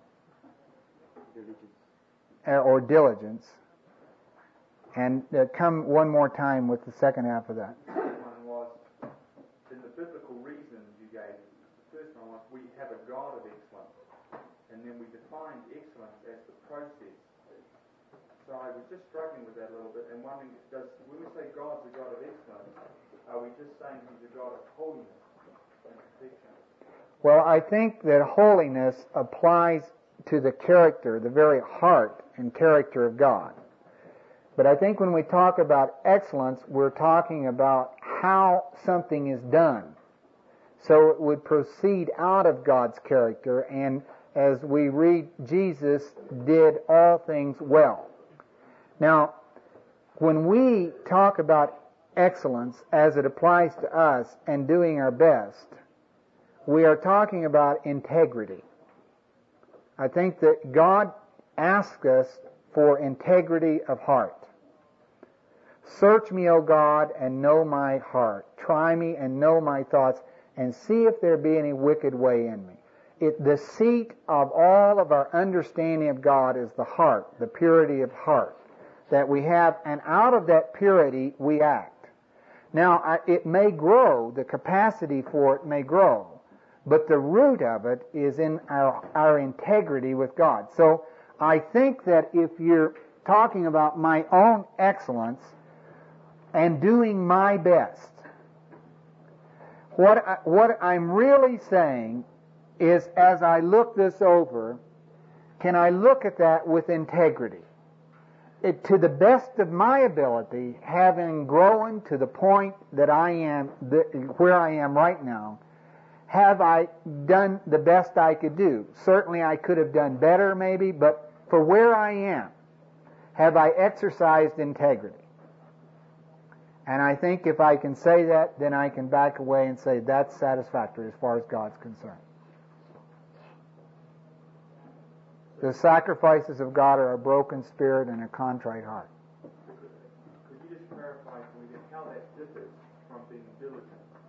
Or diligence? And come one more time with the second half of that. The second one was, in the biblical reasons you gave, the first one was, we have a God of excellence. And then we defined excellence as the process. So I was just struggling with that a little bit and wondering, when we say God's a God of excellence, are we just saying He's a God of holiness and perfection? Well, I think that holiness applies to the character, the very heart and character of God. But I think when we talk about excellence, we're talking about how something is done. So it would proceed out of God's character, and as we read, Jesus did all things well. Now, when we talk about excellence as it applies to us and doing our best, we are talking about integrity. I think that God asks us for integrity of heart. Search me, O God, and know my heart. Try me and know my thoughts, and see if there be any wicked way in me. The seat of all of our understanding of God is the heart, the purity of heart that we have, and out of that purity we act. Now, it may grow, the capacity for it may grow, but the root of it is in our integrity with God. So I think that if you're talking about my own excellence and doing my best, what I'm really saying is, as I look this over, can I look at that with integrity? To the best of my ability, having grown to the point that I am, where I am right now, have I done the best I could do? Certainly I could have done better maybe, but for where I am, have I exercised integrity? And I think if I can say that, then I can back away and say that's satisfactory as far as God's concerned. The sacrifices of God are a broken spirit and a contrite heart. Could you just clarify for me how that differs from being diligent?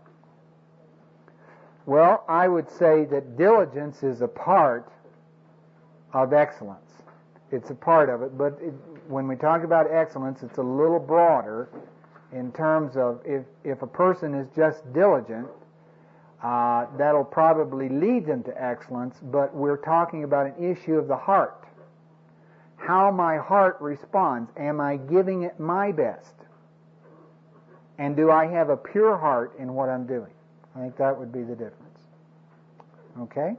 Well, I would say that diligence is a part of excellence. It's a part of it, but when we talk about excellence, it's a little broader in terms of if a person is just diligent, that'll probably lead them to excellence, but we're talking about an issue of the heart. How my heart responds. Am I giving it my best? And do I have a pure heart in what I'm doing? I think that would be the difference. Okay?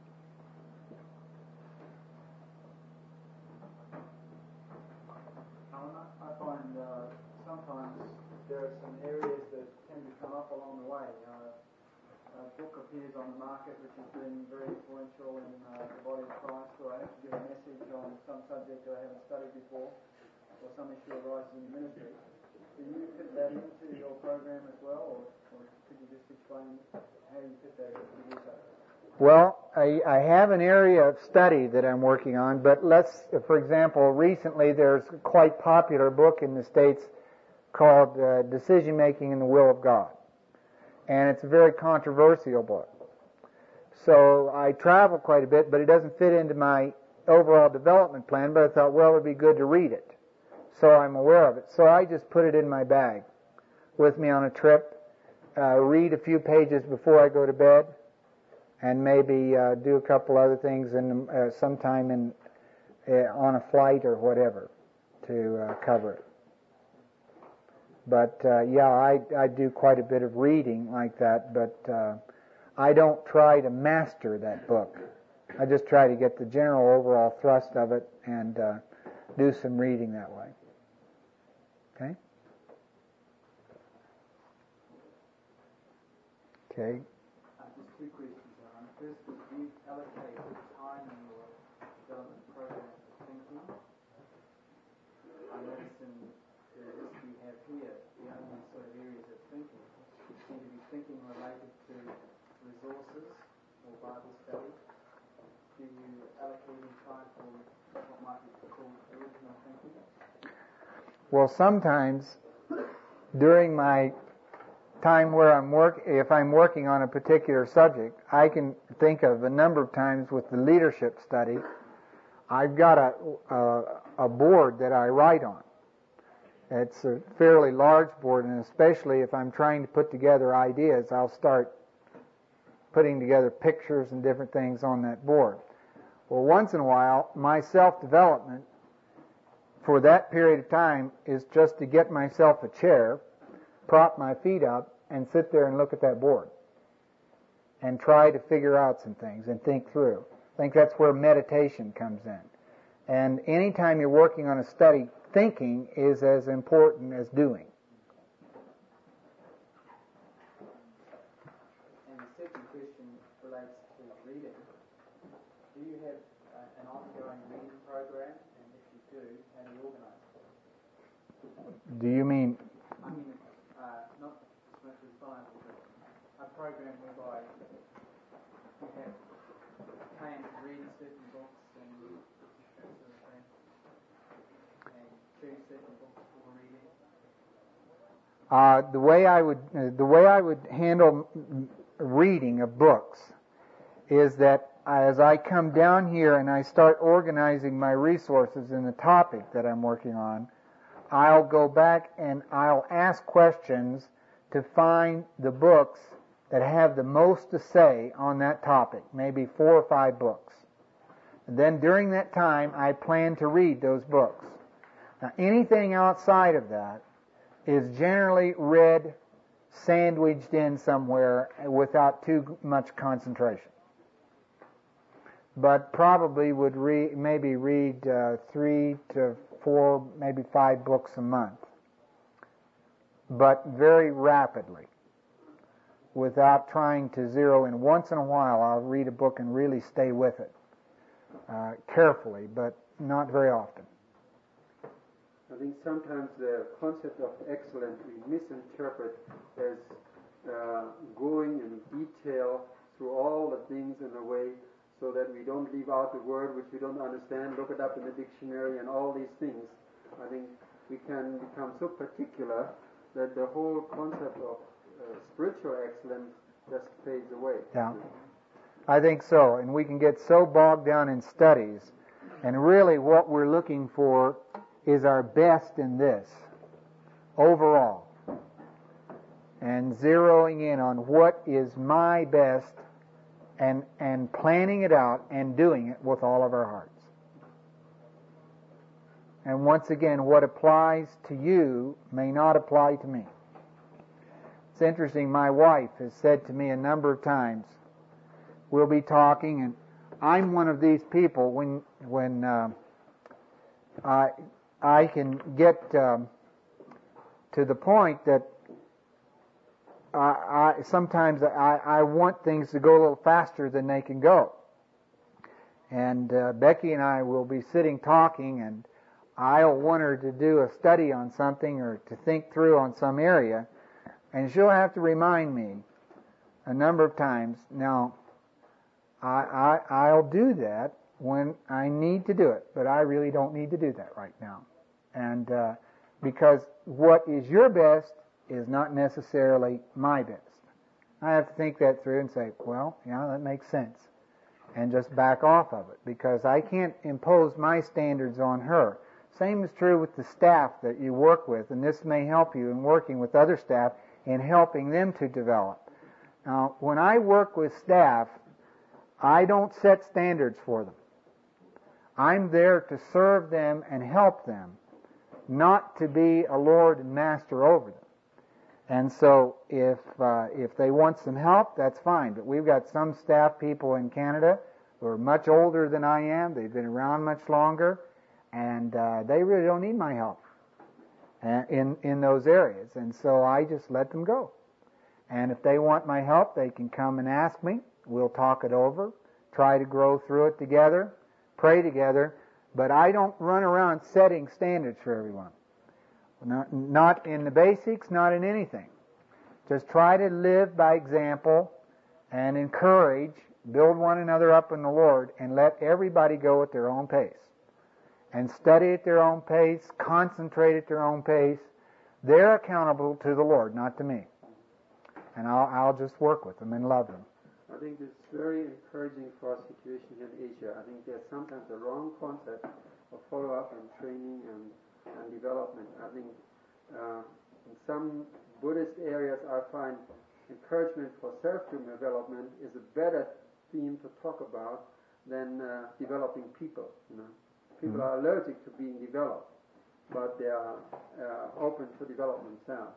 I find sometimes there are some areas that tend to come up along the way. A book appears on the market which has been very influential in the body of Christ, or I have to give a message on some subject that I haven't studied before, or some issue arises in the ministry. Do you fit that into your program as well, or could you just explain how you fit that into? Well, I have an area of study that I'm working on, but for example, recently there's a quite popular book in the States called Decision Making in the Will of God. And it's a very controversial book. So I travel quite a bit, but it doesn't fit into my overall development plan, but I thought, well, it would be good to read it. So I'm aware of it. So I just put it in my bag with me on a trip, read a few pages before I go to bed, and maybe do a couple other things sometime on a flight or whatever to cover it. But I do quite a bit of reading like that, but I don't try to master that book. I just try to get the general overall thrust of it and do some reading that way. Okay? Okay. Just two questions. First, do you allocate time in your development program for thinking? I notice in the list we have here, the only sort of areas of thinking seem to be thinking related to resources or Bible study. Do you allocate any time for what might be called original thinking? Well, sometimes during my time where if I'm working on a particular subject, I can think of a number of times with the leadership study. I've got a board that I write on. It's a fairly large board, and especially if I'm trying to put together ideas, I'll start putting together pictures and different things on that board. Well, once in a while, my self-development for that period of time is just to get myself a chair, prop my feet up, and sit there and look at that board and try to figure out some things and think through. I think that's where meditation comes in. And anytime you're working on a study, thinking is as important as doing. And the second question relates to reading. Do you have an ongoing reading program? And if you do, how do you organise it? Do you mean? I mean, not Smith's Bible, but a program whereby you have plans to read certain books and that sort of thing, and choose certain books for reading. The way I would handle reading of books is that as I come down here and I start organizing my resources in the topic that I'm working on, I'll go back and I'll ask questions to find the books that have the most to say on that topic, maybe 4 or 5 books. And then during that time, I plan to read those books. Now, anything outside of that is generally read sandwiched in somewhere without too much concentration. But probably would read 3 to 4, maybe 5 books a month. But very rapidly, without trying to zero in. Once in a while, I'll read a book and really stay with it carefully, but not very often. I think sometimes the concept of excellence we misinterpret as going in detail through all the things in a way so that we don't leave out the word which we don't understand, look it up in the dictionary and all these things. I think we can become so particular that the whole concept of spiritual excellence just fades away. Yeah, I think so. And we can get so bogged down in studies, and really what we're looking for is our best in this overall, and zeroing in on what is my best, and planning it out and doing it with all of our hearts. And once again, what applies to you may not apply to me. It's interesting, my wife has said to me a number of times, we'll be talking, and I'm one of these people when I can get to the point that sometimes I want things to go a little faster than they can go. And Becky and I will be sitting talking, and I'll want her to do a study on something or to think through on some area, and she'll have to remind me a number of times, now, I'll do that when I need to do it, but I really don't need to do that right now. And because what is your best is not necessarily my best. I have to think that through and say, well, yeah, that makes sense, and just back off of it, because I can't impose my standards on her. Same is true with the staff that you work with, and this may help you in working with other staff in helping them to develop. Now, when I work with staff, I don't set standards for them. I'm there to serve them and help them, not to be a lord and master over them. And so if they want some help, that's fine. But we've got some staff people in Canada who are much older than I am. They've been around much longer, and they really don't need my help in those areas. And so I just let them go. And if they want my help, they can come and ask me. We'll talk it over, try to grow through it together, pray together. But I don't run around setting standards for everyone. Not in the basics, not in anything. Just try to live by example and encourage, build one another up in the Lord, and let everybody go at their own pace. And study at their own pace, concentrate at their own pace. They're accountable to the Lord, not to me. And I'll just work with them and love them. I think it's very encouraging for our situation here in Asia. I think there's sometimes a wrong concept of follow-up and training and development. I think in some Buddhist areas I find encouragement for self-development is a better theme to talk about than developing people. People are allergic to being developed, but they are open to develop themselves.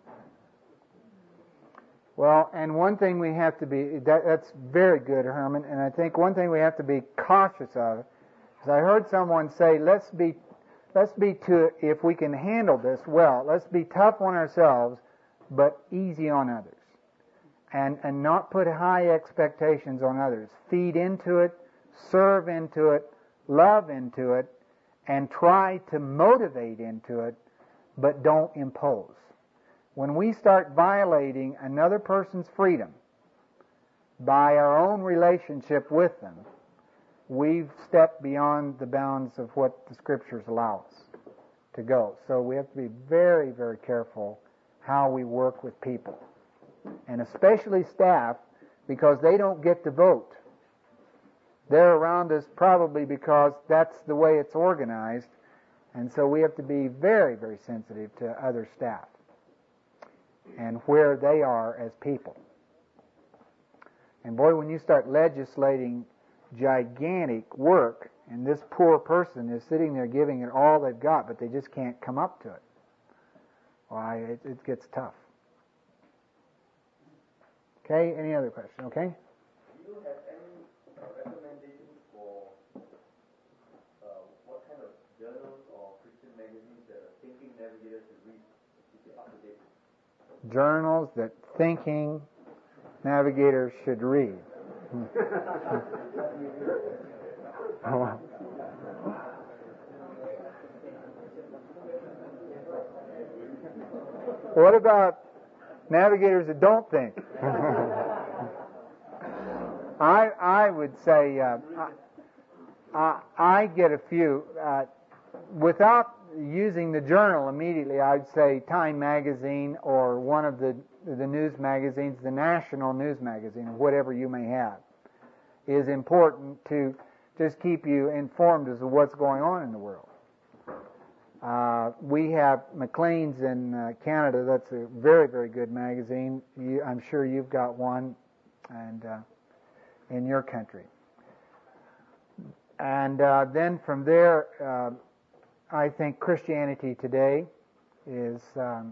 Well, and one thing we have to be, that's very good, Herman, and I think one thing we have to be cautious of is I heard someone say, let's if we can handle this well, let's be tough on ourselves, but easy on others. And not put high expectations on others. Feed into it, serve into it, love into it, and try to motivate into it, but don't impose. When we start violating another person's freedom by our own relationship with them, we've stepped beyond the bounds of what the Scriptures allow us to go. So we have to be very, very careful how we work with people. And especially staff, because they don't get to vote. They're around us probably because that's the way it's organized, and so we have to be very, very sensitive to other staff and where they are as people. And boy, when you start legislating gigantic work, and this poor person is sitting there giving it all they've got, but they just can't come up to it, why, it gets tough. Okay, any other question? Okay? Do you have any recommendations for what kind of journals or Christian magazines that a thinking navigator should read to keep up to date? Journals that thinking navigators should read. What about navigators that don't think? I would say I get a few. Without using the journal immediately, I'd say Time magazine or one of the news magazines, the national news magazine, or whatever you may have, is important to just keep you informed as to what's going on in the world. We have Maclean's in Canada. That's a very, very good magazine. I'm sure you've got one, and in your country. And then from there, I think Christianity Today is a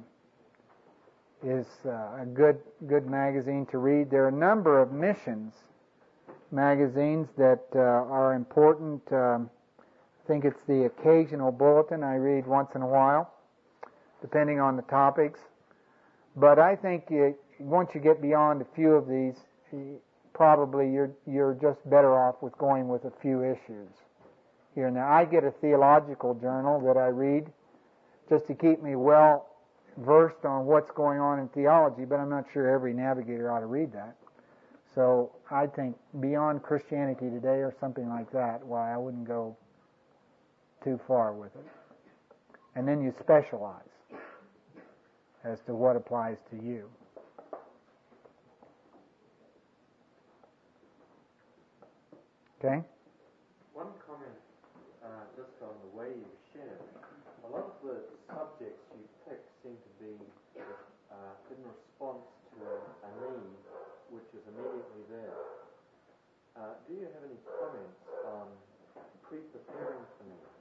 good magazine to read. There are a number of missions magazines that are important. I think it's the Occasional Bulletin I read once in a while, depending on the topics. But I think once you get beyond a few of these, probably you're just better off with going with a few issues here and there. I get a theological journal that I read just to keep me well versed on what's going on in theology, but I'm not sure every navigator ought to read that. So I think Beyond Christianity Today or something like that, why I wouldn't go too far with it. And then you specialize as to what applies to you. Okay? One comment just on the way you share. A lot of the subjects you pick seem to be in response to a need which is immediately there. Do you have any comments on pre-preparing for needs?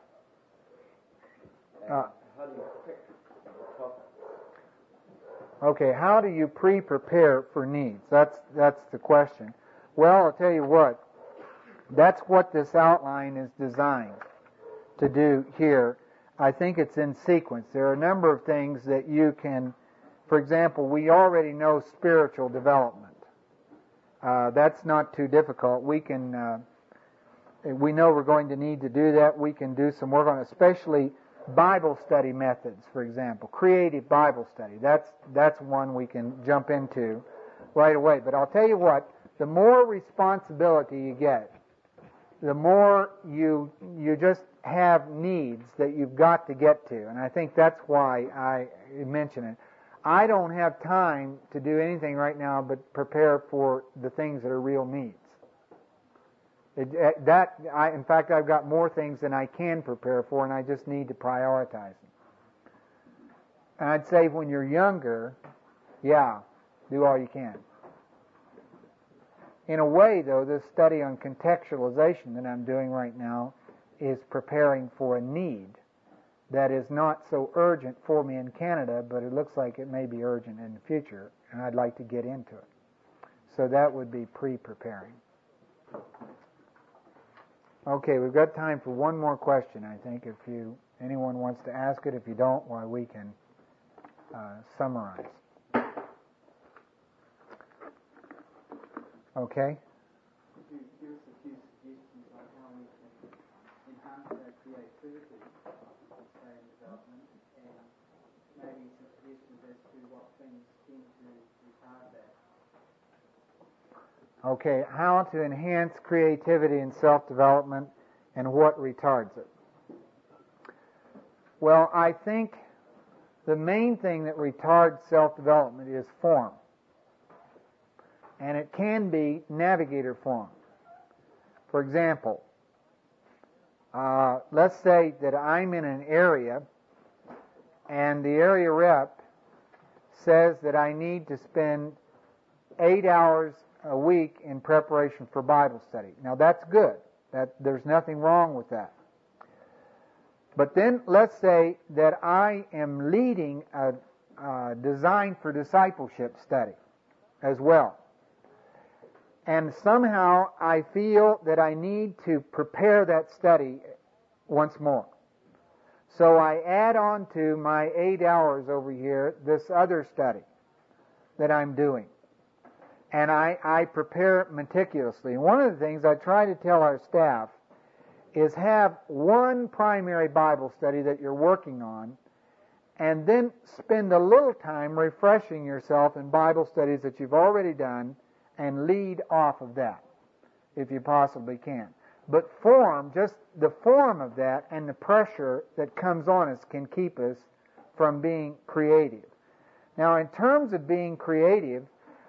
And how do you pick the topics? Okay, how do you pre-prepare for needs? That's the question. Well, I'll tell you what. That's what this outline is designed to do here. I think it's in sequence. There are a number of things that you can, for example, we already know spiritual development. That's not too difficult. We know we're going to need to do that. We can do some work on it, especially Bible study methods, for example. Creative Bible study. That's one we can jump into right away. But I'll tell you what, the more responsibility you get, the more you just have needs that you've got to get to. And I think that's why I mention it. I don't have time to do anything right now but prepare for the things that are real needs. In fact, I've got more things than I can prepare for, and I just need to prioritize them. And I'd say when you're younger, do all you can. In a way, though, this study on contextualization that I'm doing right now is preparing for a need that is not so urgent for me in Canada, but it looks like it may be urgent in the future, and I'd like to get into it. So that would be pre-preparing. Okay, we've got time for one more question, I think, if anyone wants to ask it. If you don't, why, we can summarize. Okay? Could you give us a few suggestions on how we can enhance our creativity in development, and maybe some suggestions as to what things tend to retard that? Okay, how to enhance creativity in self-development and what retards it. Well, I think the main thing that retards self-development is form. And it can be navigator form. For example, let's say that I'm in an area and the area rep says that I need to spend 8 hours a week in preparation for Bible study. Now that's good. There's nothing wrong with that. But then let's say that I am leading a Design for Discipleship study as well. And somehow I feel that I need to prepare that study once more. So I add on to my 8 hours over here this other study that I'm doing. And I prepare it meticulously. And one of the things I try to tell our staff is have one primary Bible study that you're working on, and then spend a little time refreshing yourself in Bible studies that you've already done, and lead off of that, if you possibly can. But just the form of that and the pressure that comes on us can keep us from being creative. Now, in terms of being creative,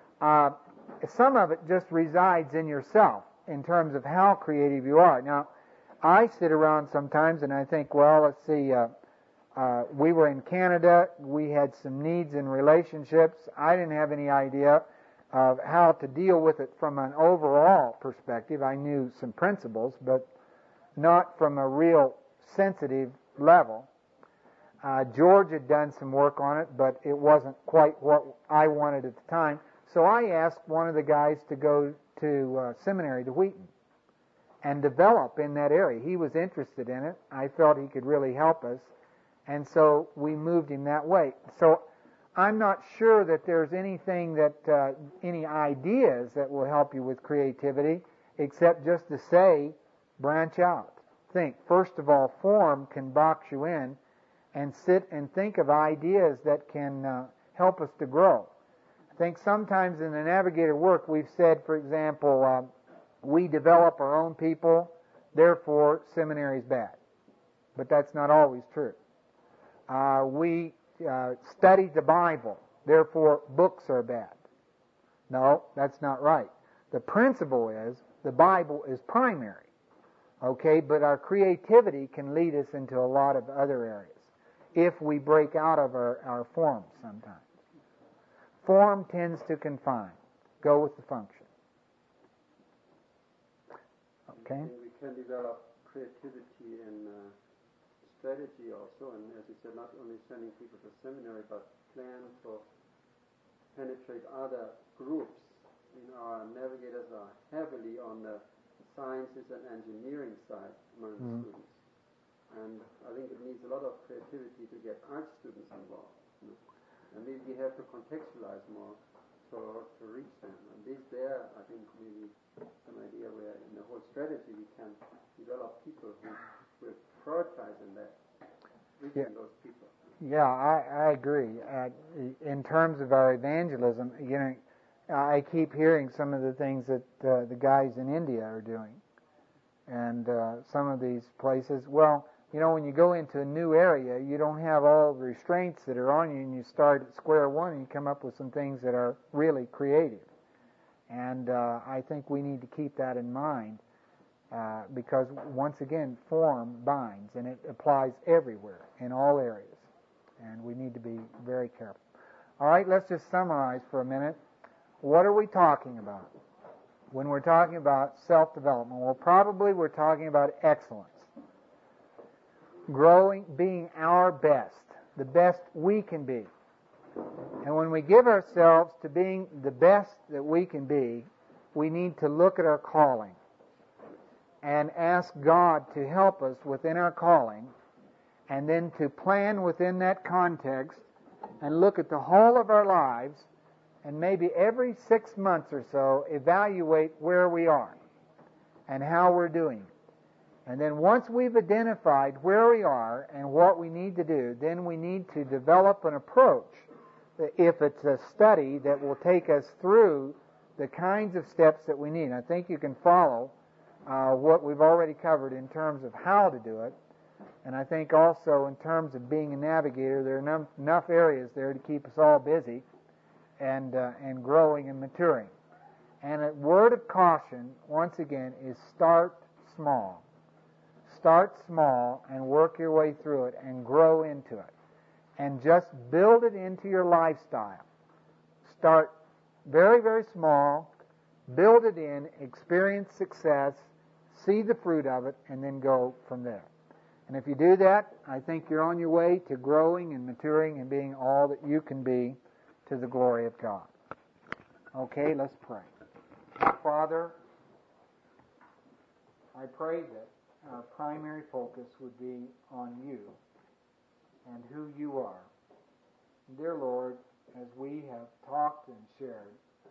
some of it just resides in yourself in terms of how creative you are. Now, I sit around sometimes and I think, well, let's see, we were in Canada, we had some needs in relationships. I didn't have any idea of how to deal with it from an overall perspective. I knew some principles, but not from a real sensitive level. George had done some work on it, but it wasn't quite what I wanted at the time. So I asked one of the guys to go to seminary to Wheaton and develop in that area. He was interested in it. I felt he could really help us, and so we moved him that way. So I'm not sure that there's anything that, any ideas that will help you with creativity, except just to say, branch out. Think. First of all, form can box you in, and sit and think of ideas that can help us to grow. I think sometimes in the navigator work we've said, for example, we develop our own people, therefore seminary is bad. But that's not always true. We study the Bible, therefore books are bad. No, that's not right. The principle is the Bible is primary, okay, but our creativity can lead us into a lot of other areas if we break out of our forms sometimes. Form tends to confine. Go with the function. Okay? And we can develop creativity and strategy also, and as you said, not only sending people to seminary, but plan to penetrate other groups. Our navigators are heavily on the sciences and engineering side among the students. And I think it needs a lot of creativity to get art students involved. And maybe we have to contextualize more to reach them. And there, I think, maybe some idea where in the whole strategy we can develop people who will prioritize in that, reaching those people. Yeah, I agree. In terms of our evangelism, I keep hearing some of the things that the guys in India are doing. And some of these places, well, when you go into a new area, you don't have all the restraints that are on you, and you start at square one and you come up with some things that are really creative. And I think we need to keep that in mind because, once again, form binds, and it applies everywhere in all areas. And we need to be very careful. All right, let's just summarize for a minute. What are we talking about when we're talking about self-development? Well, probably we're talking about excellence. Growing, being our best, the best we can be. And when we give ourselves to being the best that we can be, we need to look at our calling and ask God to help us within our calling and then to plan within that context and look at the whole of our lives, and maybe every 6 months or so evaluate where we are and how we're doing. And then once we've identified where we are and what we need to do, then we need to develop an approach, if it's a study that will take us through the kinds of steps that we need. I think you can follow what we've already covered in terms of how to do it. And I think also in terms of being a navigator, there are enough areas there to keep us all busy and growing and maturing. And a word of caution, once again, is start small. Start small and work your way through it and grow into it. And just build it into your lifestyle. Start very, very small, build it in, experience success, see the fruit of it, and then go from there. And if you do that, I think you're on your way to growing and maturing and being all that you can be to the glory of God. Okay, let's pray. Father, I pray that our primary focus would be on you and who you are. Dear Lord, as we have talked and shared,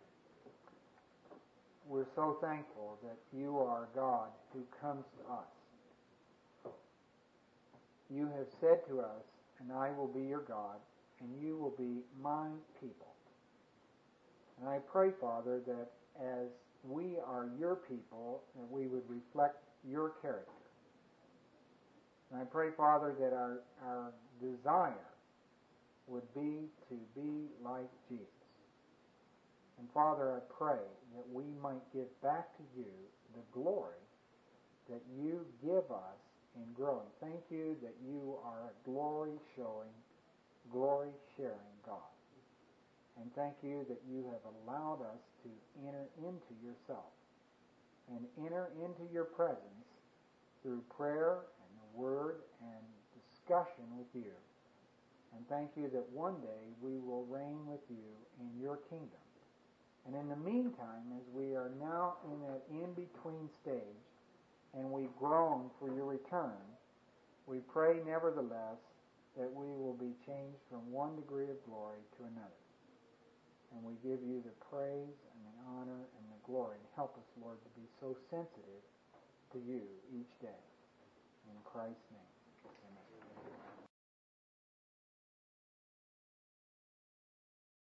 we're so thankful that you are God who comes to us. You have said to us, and I will be your God, and you will be my people. And I pray, Father, that as we are your people, that we would reflect your character. And I pray, Father, that our desire would be to be like Jesus. And Father, I pray that we might give back to you the glory that you give us in growing. Thank you that you are a glory-showing, glory-sharing God. And thank you that you have allowed us to enter into yourself and enter into your presence through prayer and the Word and discussion with you. And thank you that one day we will reign with you in your kingdom. And in the meantime, as we are now in that in-between stage and we groan for your return, we pray nevertheless that we will be changed from one degree of glory to another. And we give you the praise and the honor and the glory. And help us, Lord, to be so sensitive to you each day. In Christ's name.